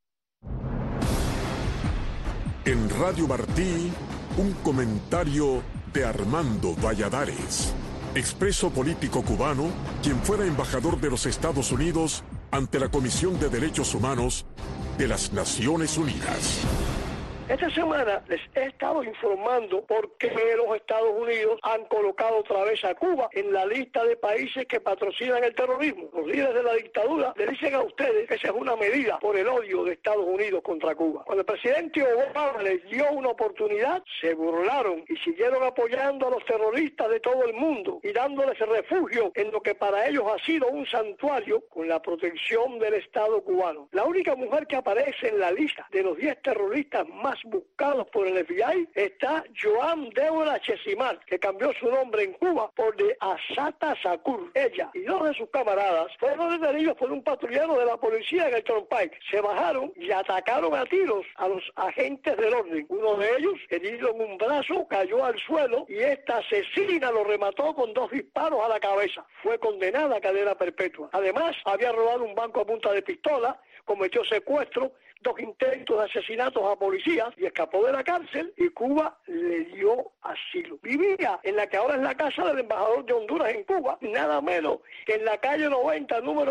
En Radio Martí, un comentario de Armando Valladares, expreso político cubano, quien fuera embajador de los Estados Unidos ante la Comisión de Derechos Humanos de las Naciones Unidas. Esta semana les he estado informando por qué los Estados Unidos han colocado otra vez a Cuba en la lista de países que patrocinan el terrorismo. Los líderes de la dictadura le dicen a ustedes que esa es una medida por el odio de Estados Unidos contra Cuba. Cuando el presidente Obama les dio una oportunidad, se burlaron y siguieron apoyando a los terroristas de todo el mundo y dándoles refugio en lo que para ellos ha sido un santuario con la protección del Estado cubano. La única mujer que aparece en la lista de los 10 terroristas más buscados por el FBI está Joan Deborah Chesimard, que cambió su nombre en Cuba por de Assata Shakur. Ella y 2 de sus camaradas fueron detenidos por un patrullero de la policía en el Turnpike. Se bajaron y atacaron a tiros a los agentes del orden. Uno de ellos, herido en un brazo, cayó al suelo y esta asesina lo remató con 2 disparos a la cabeza. Fue condenada a cadena perpetua. Además, había robado un banco a punta de pistola, cometió secuestro, 2 intentos de asesinatos a policías y escapó de la cárcel y Cuba le dio asilo. Vivía en la que ahora es la casa del embajador de Honduras en Cuba, nada menos que en la calle 90, número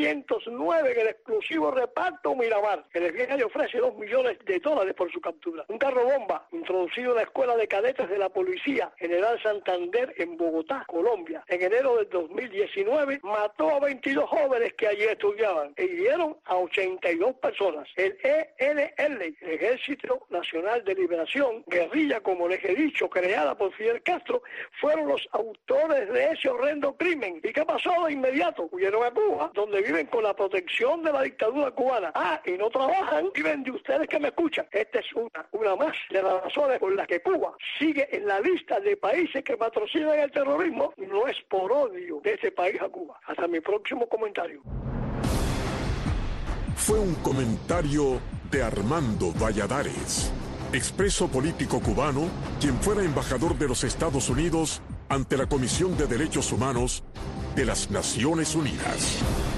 709, en el exclusivo reparto Miramar. El FBI le ofrece $2 millones por su captura. Un carro bomba introducido en la escuela de cadetes de la policía General Santander en Bogotá, Colombia, en enero del 2019, mató a 22 jóvenes que allí estudiaban e hirieron a 82 personas. El ENL, el Ejército Nacional de Liberación, guerrilla, como les he dicho, creada por Fidel Castro, fueron los autores de ese horrendo crimen. ¿Y qué pasó de inmediato? Huyeron a Cuba, donde viven con la protección de la dictadura cubana. Y no trabajan, viven de ustedes que me escuchan. Esta es una más de las razones por las que Cuba sigue en la lista de países que patrocinan el terrorismo. No es por odio de este país a Cuba. Hasta mi próximo comentario. Fue un comentario de Armando Valladares, expreso político cubano, quien fuera embajador de los Estados Unidos ante la Comisión de Derechos Humanos de las Naciones Unidas.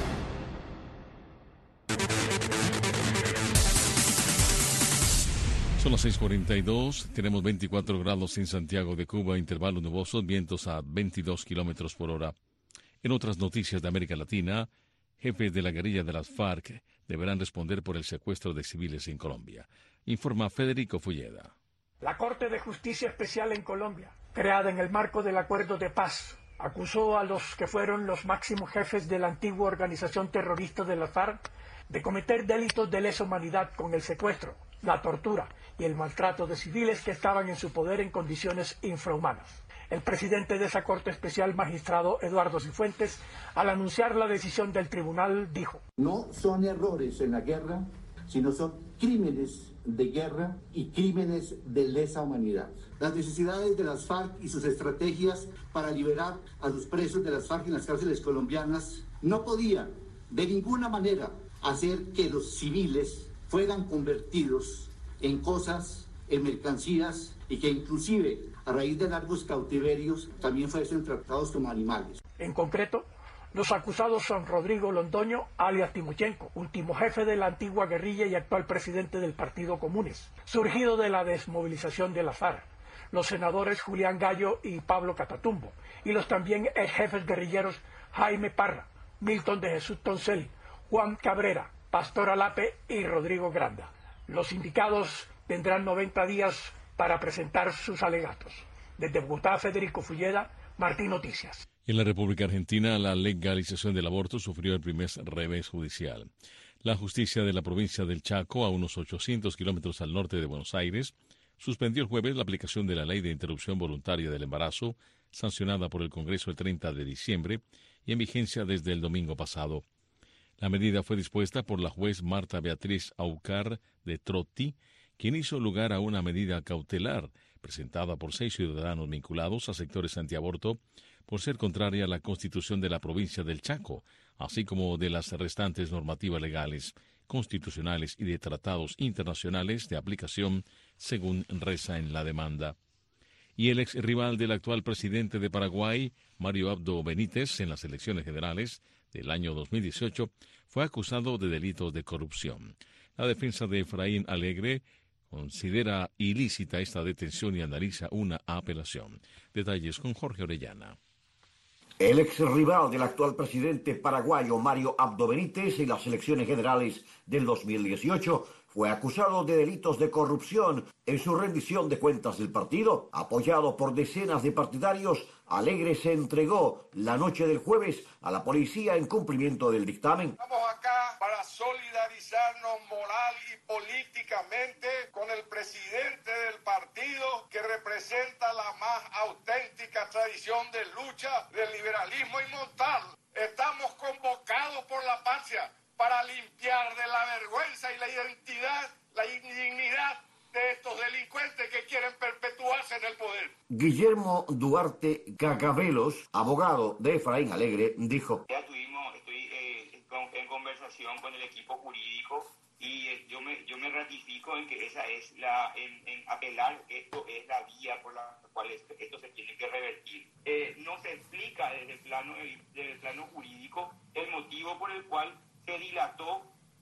Son las 6:42, tenemos 24 grados en Santiago de Cuba, intervalos nubosos, vientos a 22 kilómetros por hora. En otras noticias de América Latina, jefes de la guerrilla de las FARC deberán responder por el secuestro de civiles en Colombia. Informa Federico Fulleda. La Corte de Justicia Especial en Colombia, creada en el marco del Acuerdo de Paz, acusó a los que fueron los máximos jefes de la antigua organización terrorista de las FARC de cometer delitos de lesa humanidad con el secuestro, la tortura y el maltrato de civiles que estaban en su poder en condiciones infrahumanas. El presidente de esa Corte Especial, magistrado Eduardo Cifuentes, al anunciar la decisión del tribunal, dijo: no son errores en la guerra, sino son crímenes de guerra y crímenes de lesa humanidad. Las necesidades de las FARC y sus estrategias para liberar a los presos de las FARC en las cárceles colombianas no podían de ninguna manera hacer que los civiles fueran convertidos en cosas, en mercancías, y que inclusive a raíz de largos cautiverios también fuesen tratados como animales. En concreto, los acusados son Rodrigo Londoño, alias Timochenko, último jefe de la antigua guerrilla y actual presidente del Partido Comunes, surgido de la desmovilización de la FARC, los senadores Julián Gallo y Pablo Catatumbo, y los también ex jefes guerrilleros Jaime Parra, Milton de Jesús Toncel, Juan Cabrera, Pastor Alape y Rodrigo Granda. Los indicados tendrán 90 días para presentar sus alegatos. Desde Bogotá, Federico Fulleda, Martín Noticias. En la República Argentina, la legalización del aborto sufrió el primer revés judicial. La justicia de la provincia del Chaco, a unos 800 kilómetros al norte de Buenos Aires, suspendió el jueves la aplicación de la ley de interrupción voluntaria del embarazo, sancionada por el Congreso el 30 de diciembre y en vigencia desde el domingo pasado. La medida fue dispuesta por la juez Marta Beatriz Aucar de Trotti, quien hizo lugar a una medida cautelar presentada por 6 ciudadanos vinculados a sectores antiaborto por ser contraria a la Constitución de la provincia del Chaco, así como de las restantes normativas legales, constitucionales y de tratados internacionales de aplicación, según reza en la demanda. Y el ex rival del actual presidente de Paraguay, Mario Abdo Benítez, en las elecciones generales del año 2018, fue acusado de delitos de corrupción. La defensa de Efraín Alegre considera ilícita esta detención y analiza una apelación. Detalles con Jorge Orellana. El ex rival del actual presidente paraguayo Mario Abdo Benítez en las elecciones generales del 2018 fue acusado de delitos de corrupción en su rendición de cuentas del partido. Apoyado por decenas de partidarios, Alegre se entregó la noche del jueves a la policía en cumplimiento del dictamen. Estamos acá para solidarizarnos moral y políticamente con el presidente del partido que representa la más auténtica tradición de lucha del liberalismo inmortal. Estamos convocados por la patria para limpiar de la vergüenza y la identidad, la indignidad de estos delincuentes que quieren perpetuarse en el poder. Guillermo Duarte Cacabelos, abogado de Efraín Alegre, dijo: estoy en conversación con el equipo jurídico y yo me ratifico en que esa es en apelar, esto es la vía por la cual esto se tiene que revertir. No se explica desde el plano jurídico el motivo por el cual se dilató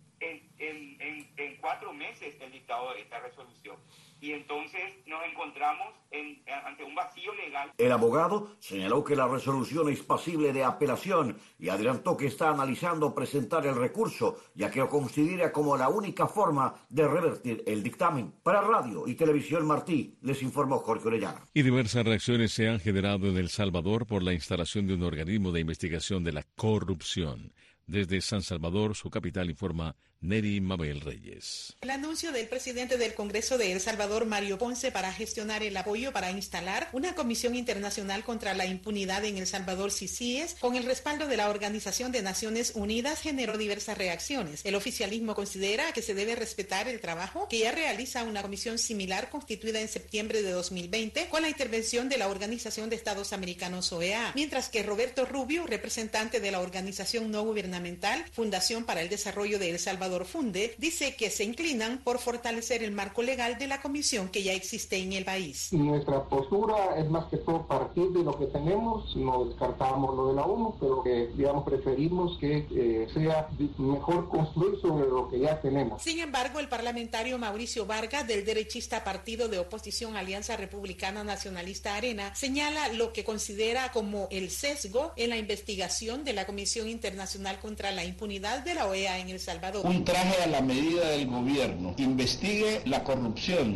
en 4 meses el dictado de esta resolución. Y entonces nos encontramos ante un vacío legal. El abogado señaló que la resolución es pasible de apelación y adelantó que está analizando presentar el recurso, ya que lo considera como la única forma de revertir el dictamen. Para Radio y Televisión Martí, les informó Jorge Orellana. Y diversas reacciones se han generado en El Salvador por la instalación de un organismo de investigación de la corrupción. Desde San Salvador, su capital, informa Neri Mabel Reyes. El anuncio del presidente del Congreso de El Salvador, Mario Ponce, para gestionar el apoyo para instalar una comisión internacional contra la impunidad en El Salvador, CICIES, con el respaldo de la Organización de Naciones Unidas, generó diversas reacciones. El oficialismo considera que se debe respetar el trabajo que ya realiza una comisión similar constituida en septiembre de 2020 con la intervención de la Organización de Estados Americanos, OEA, mientras que Roberto Rubio, representante de la organización no gubernamental Fundación para el Desarrollo de El Salvador, Funde, dice que se inclinan por fortalecer el marco legal de la comisión que ya existe en el país. Nuestra postura es más que todo partir de lo que tenemos, no descartamos lo de la ONU, pero preferimos que sea mejor construir sobre lo que ya tenemos. Sin embargo, el parlamentario Mauricio Vargas, del derechista partido de oposición Alianza Republicana Nacionalista Arena, señala lo que considera como el sesgo en la investigación de la Comisión Internacional contra la Impunidad de la OEA en El Salvador. Un traje a la medida del gobierno. Investigue la corrupción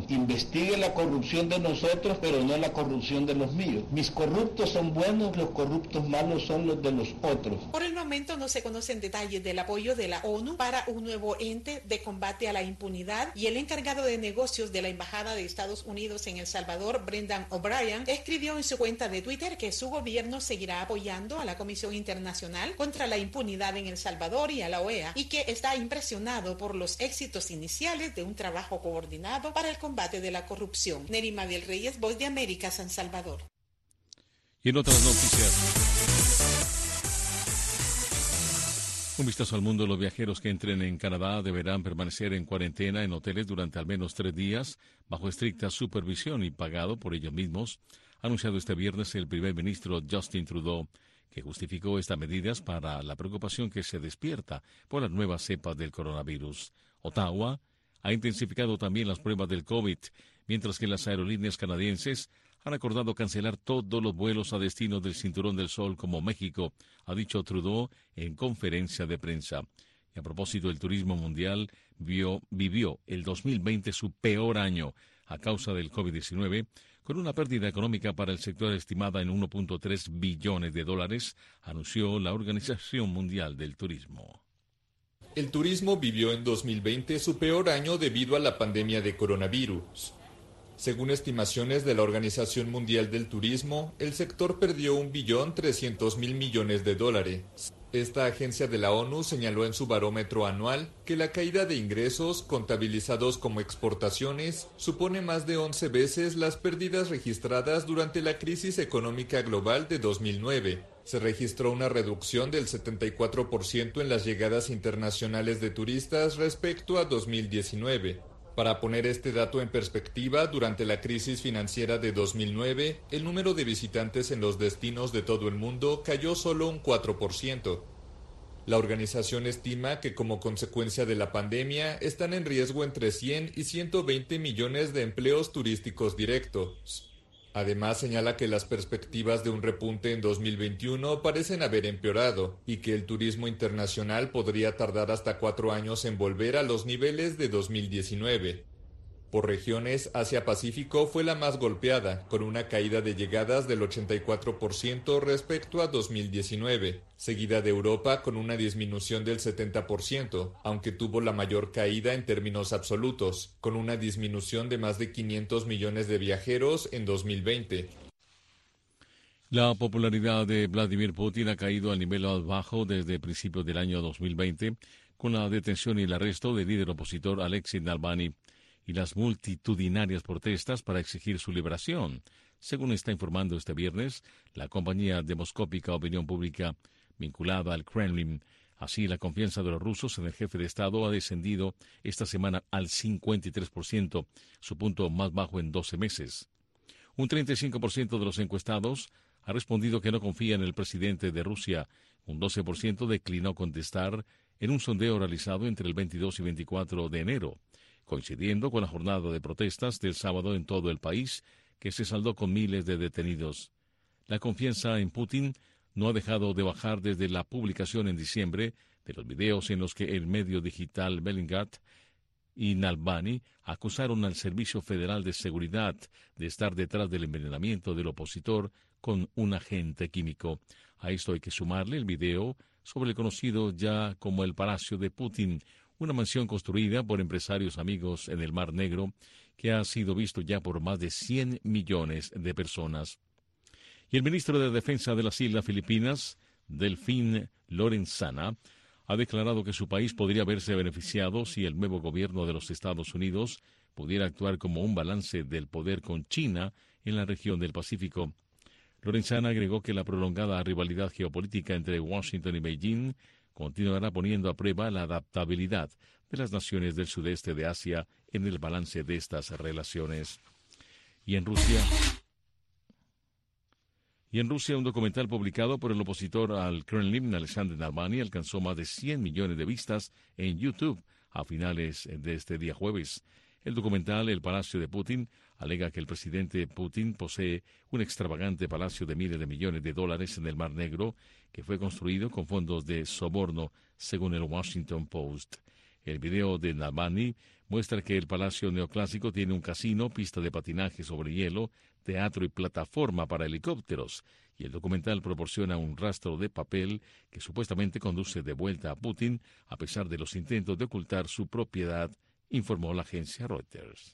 de nosotros, pero no la corrupción de los míos. Mis corruptos son buenos, los corruptos malos son los de los otros. Por el momento no se conocen detalles del apoyo de la ONU para un nuevo ente de combate a la impunidad, y el encargado de negocios de la Embajada de Estados Unidos en El Salvador, Brendan O'Brien, escribió en su cuenta de Twitter que su gobierno seguirá apoyando a la Comisión Internacional contra la Impunidad en El Salvador y a la OEA, y que está impresionado por los éxitos iniciales de un trabajo coordinado para el combate de la corrupción. Neri Mabel Reyes, Voz de América, San Salvador. Y en otras noticias, un vistazo al mundo. Los viajeros que entren en Canadá deberán permanecer en cuarentena en hoteles durante al menos 3 días, bajo estricta supervisión y pagado por ellos mismos, ha anunciado este viernes el primer ministro Justin Trudeau, que justificó estas medidas para la preocupación que se despierta por las nuevas cepas del coronavirus. Ottawa ha intensificado también las pruebas del COVID, mientras que las aerolíneas canadienses han acordado cancelar todos los vuelos a destinos del Cinturón del Sol como México, ha dicho Trudeau en conferencia de prensa. Y a propósito, el turismo mundial vivió el 2020 su peor año a causa del COVID-19, con una pérdida económica para el sector estimada en $1.3 billones, anunció la Organización Mundial del Turismo. El turismo vivió en 2020 su peor año debido a la pandemia de coronavirus. Según estimaciones de la Organización Mundial del Turismo, el sector perdió $1.3 billones. Esta agencia de la ONU señaló en su barómetro anual que la caída de ingresos, contabilizados como exportaciones, supone más de 11 veces las pérdidas registradas durante la crisis económica global de 2009. Se registró una reducción del 74% en las llegadas internacionales de turistas respecto a 2019. Para poner este dato en perspectiva, durante la crisis financiera de 2009, el número de visitantes en los destinos de todo el mundo cayó solo un 4%. La organización estima que como consecuencia de la pandemia están en riesgo entre 100 y 120 millones de empleos turísticos directos. Además, señala que las perspectivas de un repunte en 2021 parecen haber empeorado y que el turismo internacional podría tardar hasta 4 años en volver a los niveles de 2019. Por regiones, Asia-Pacífico fue la más golpeada, con una caída de llegadas del 84% respecto a 2019, seguida de Europa con una disminución del 70%, aunque tuvo la mayor caída en términos absolutos, con una disminución de más de 500 millones de viajeros en 2020. La popularidad de Vladimir Putin ha caído al nivel más bajo desde principios del año 2020, con la detención y el arresto del líder opositor Alexei Navalny y las multitudinarias protestas para exigir su liberación, según está informando este viernes la compañía demoscópica Opinión Pública vinculada al Kremlin. Así, la confianza de los rusos en el jefe de Estado ha descendido esta semana al 53%, su punto más bajo en 12 meses. Un 35% de los encuestados ha respondido que no confía en el presidente de Rusia. Un 12% declinó contestar en un sondeo realizado entre el 22 y 24 de enero. Coincidiendo con la jornada de protestas del sábado en todo el país, que se saldó con miles de detenidos. La confianza en Putin no ha dejado de bajar desde la publicación en diciembre de los videos en los que el medio digital Bellingcat y Navalny acusaron al Servicio Federal de Seguridad de estar detrás del envenenamiento del opositor con un agente químico. A esto hay que sumarle el video sobre el conocido ya como el Palacio de Putin, una mansión construida por empresarios amigos en el Mar Negro que ha sido visto ya por más de 100 millones de personas. Y el ministro de Defensa de las Islas Filipinas, Delfín Lorenzana, ha declarado que su país podría verse beneficiado si el nuevo gobierno de los Estados Unidos pudiera actuar como un balance del poder con China en la región del Pacífico. Lorenzana agregó que la prolongada rivalidad geopolítica entre Washington y Beijing continuará poniendo a prueba la adaptabilidad de las naciones del sudeste de Asia en el balance de estas relaciones. Y en Rusia, un documental publicado por el opositor al Kremlin, Alexander Navalny, alcanzó más de 100 millones de vistas en YouTube a finales de este día jueves. El documental El Palacio de Putin alega que el presidente Putin posee un extravagante palacio de miles de millones de dólares en el Mar Negro que fue construido con fondos de soborno, según el Washington Post. El video de Navalny muestra que el palacio neoclásico tiene un casino, pista de patinaje sobre hielo, teatro y plataforma para helicópteros, y el documental proporciona un rastro de papel que supuestamente conduce de vuelta a Putin a pesar de los intentos de ocultar su propiedad, informó la agencia Reuters.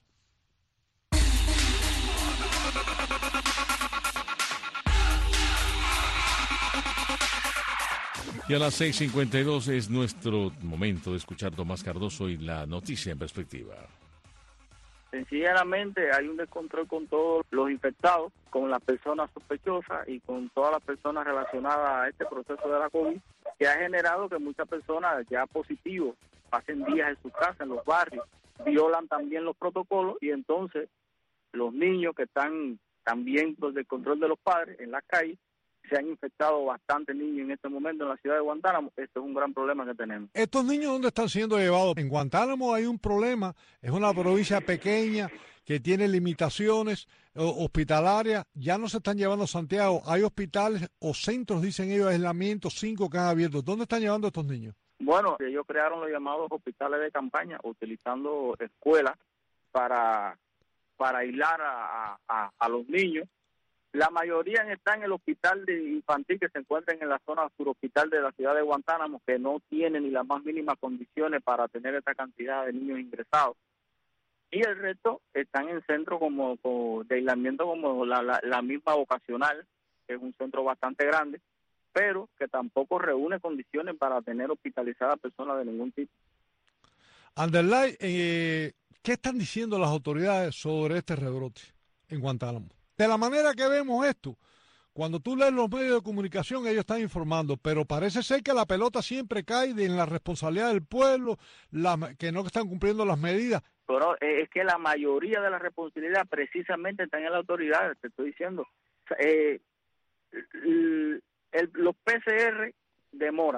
Y a las 6:52 es nuestro momento de escuchar a Tomás Cardoso y la noticia en perspectiva. Sencillamente hay un descontrol con todos los infectados, con las personas sospechosas y con todas las personas relacionadas a este proceso de la COVID, que ha generado que muchas personas ya positivos pasen días en sus casas, en los barrios, violan también los protocolos y entonces los niños que están también por el control de los padres en las calles, se han infectado bastantes niños en este momento en la ciudad de Guantánamo. Este es un gran problema que tenemos. ¿Estos niños dónde están siendo llevados? En Guantánamo hay un problema, es una provincia pequeña que tiene limitaciones hospitalarias, ya no se están llevando a Santiago, hay hospitales o centros, dicen ellos, de aislamiento, 5 que han abierto. ¿Dónde están llevando a estos niños? Bueno, ellos crearon los llamados hospitales de campaña, utilizando escuelas para aislar a los niños. La mayoría están en el hospital de infantil que se encuentra en la zona surhospital de la ciudad de Guantánamo, que no tiene ni las más mínimas condiciones para tener esta cantidad de niños ingresados. Y el resto están en centros como de aislamiento como la misma vocacional, que es un centro bastante grande, pero que tampoco reúne condiciones para tener hospitalizadas personas de ningún tipo. Anderlay, ¿qué están diciendo las autoridades sobre este rebrote en Guantánamo? De la manera que vemos esto, cuando tú lees los medios de comunicación, ellos están informando, pero parece ser que la pelota siempre cae en la responsabilidad del pueblo, que no están cumpliendo las medidas. Pero es que la mayoría de la responsabilidad precisamente está en la autoridad, te estoy diciendo. Los PCR demoran.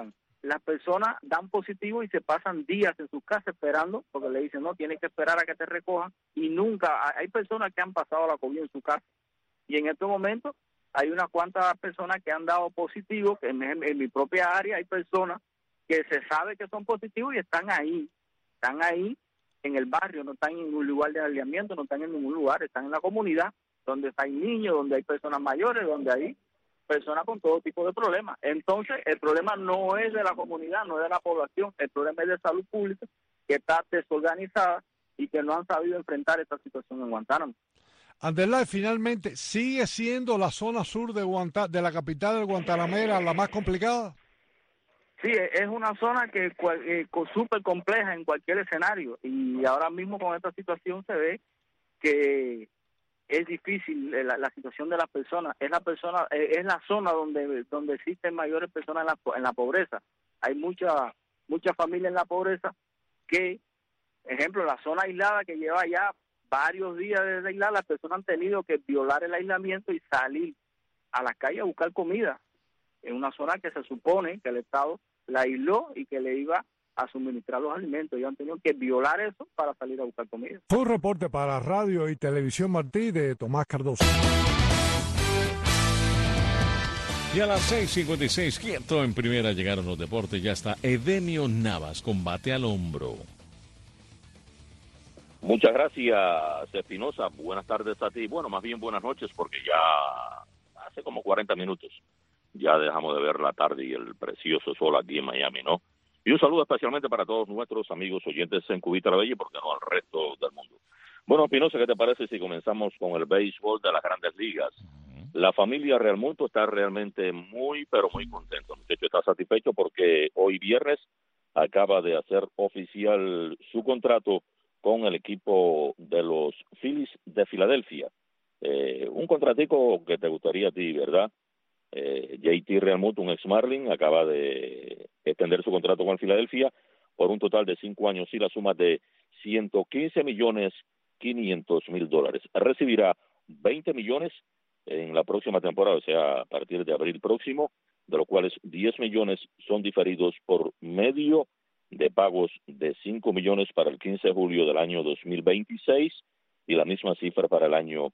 las personas dan positivo y se pasan días en sus casas esperando, porque le dicen, no, tienes que esperar a que te recojan, y nunca, hay personas que han pasado la COVID en su casa, y en estos momentos hay unas cuantas personas que han dado positivo, que en mi propia área hay personas que se sabe que son positivos y están ahí en el barrio, no están en ningún lugar de aislamiento, no están en ningún lugar, están en la comunidad, donde hay niños, donde hay personas mayores, donde hay personas con todo tipo de problemas. Entonces, el problema no es de la comunidad, no es de la población, el problema es de salud pública, que está desorganizada y que no han sabido enfrentar esta situación en Guantánamo. Anderlay, finalmente, ¿sigue siendo la zona sur de la capital de Guantanamera la más complicada? Sí, es una zona que súper compleja en cualquier escenario, y ahora mismo con esta situación se ve que es difícil la situación de las personas. Es la zona donde existen mayores personas en la pobreza. Hay mucha familia en la pobreza que, ejemplo, la zona aislada que lleva ya varios días desde aislar, las personas han tenido que violar el aislamiento y salir a las calles a buscar comida. Es una zona que se supone que el Estado la aisló y que le iba a suministrar los alimentos. Ellos han tenido que violar eso para salir a buscar comida. Fue un reporte para Radio y Televisión Martí de Tomás Cardoso. Y a las 6:56, quieto en primera, llegaron los deportes. Ya está Edenio Navas, combate al hombro. Muchas gracias, Espinosa. Buenas tardes a ti. Bueno, más bien buenas noches, porque ya hace como 40 minutos ya dejamos de ver la tarde y el precioso sol aquí en Miami, ¿no? Y un saludo especialmente para todos nuestros amigos oyentes en Cubita la Bella y, por qué no, al resto del mundo. Bueno, Espinosa, ¿qué te parece si comenzamos con el béisbol de las Grandes Ligas? La familia Realmuto está realmente muy, pero muy contento. El muchacho está satisfecho porque hoy viernes acaba de hacer oficial su contrato con el equipo de los Phillies de Filadelfia. Un contratico que te gustaría a ti, ¿verdad? JT Realmuto, un ex Marlin, acaba de extender su contrato con Filadelfia por un total de 5 años y la suma de $115,500,000. Recibirá $20 millones en la próxima temporada, o sea, a partir de abril próximo, de los cuales $10 millones son diferidos por medio de pagos de $5 millones para el 15 de julio del año 2026 y la misma cifra para el año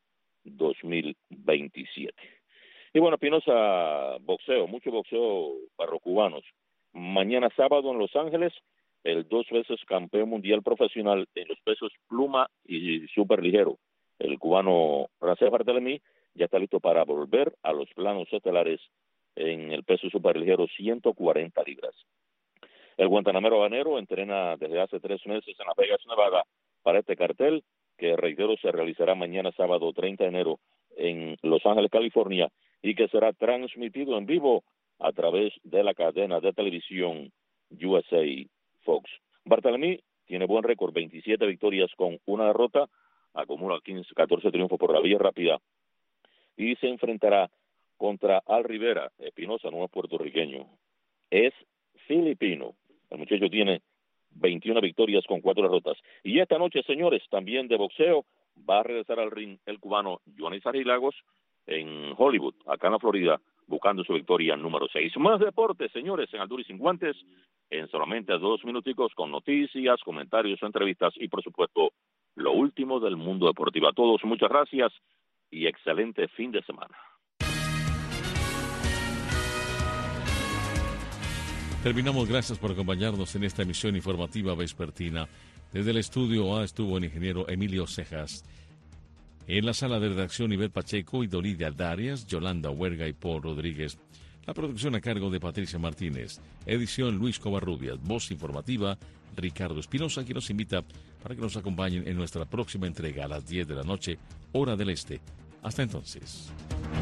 2027. Y bueno, Espinosa, boxeo, mucho boxeo para los cubanos. Mañana sábado en Los Ángeles, el 2 veces campeón mundial profesional en los pesos pluma y superligero, el cubano Rancés Bartolomé, ya está listo para volver a los planos estelares en el peso superligero 140 libras. El guantanamero habanero entrena desde hace 3 meses en Las Vegas, Nevada, para este cartel, que reitero se realizará mañana sábado 30 de enero en Los Ángeles, California, y que será transmitido en vivo a través de la cadena de televisión USA Fox. Bartolomé tiene buen récord, 27 victorias con 1 derrota, acumula 14 triunfos por la vía rápida, y se enfrentará contra Al Rivera. Espinosa no es puertorriqueño, es filipino. El muchacho tiene 21 victorias con 4 derrotas. Y esta noche, señores, también de boxeo, va a regresar al ring el cubano Yonis Lagos en Hollywood, acá en la Florida, buscando su victoria número 6. Más deportes, señores, en Al Duro y Sin Guantes, en solamente 2 minuticos, con noticias, comentarios, entrevistas y, por supuesto, lo último del mundo deportivo. A todos, muchas gracias y excelente fin de semana. Terminamos, gracias por acompañarnos en esta emisión informativa vespertina. Desde el estudio A estuvo el ingeniero Emilio Cejas. En la sala de redacción, Ivette Pacheco y Dolidia Darias, Yolanda Huerga y Paul Rodríguez. La producción a cargo de Patricia Martínez. Edición Luis Covarrubias. Voz informativa Ricardo Espinosa, quien nos invita para que nos acompañen en nuestra próxima entrega a las 10 de la noche, hora del este. Hasta entonces.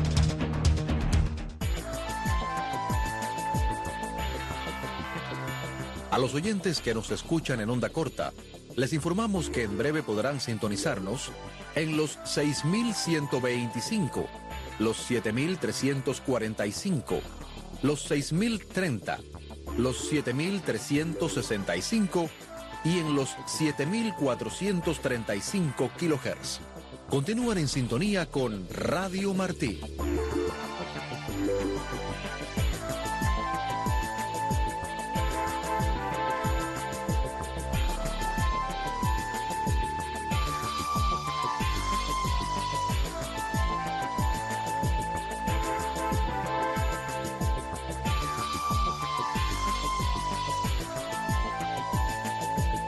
A los oyentes que nos escuchan en onda corta, les informamos que en breve podrán sintonizarnos en los 6.125, los 7.345, los 6.030, los 7.365 y en los 7.435 kHz. Continúan en sintonía con Radio Martí.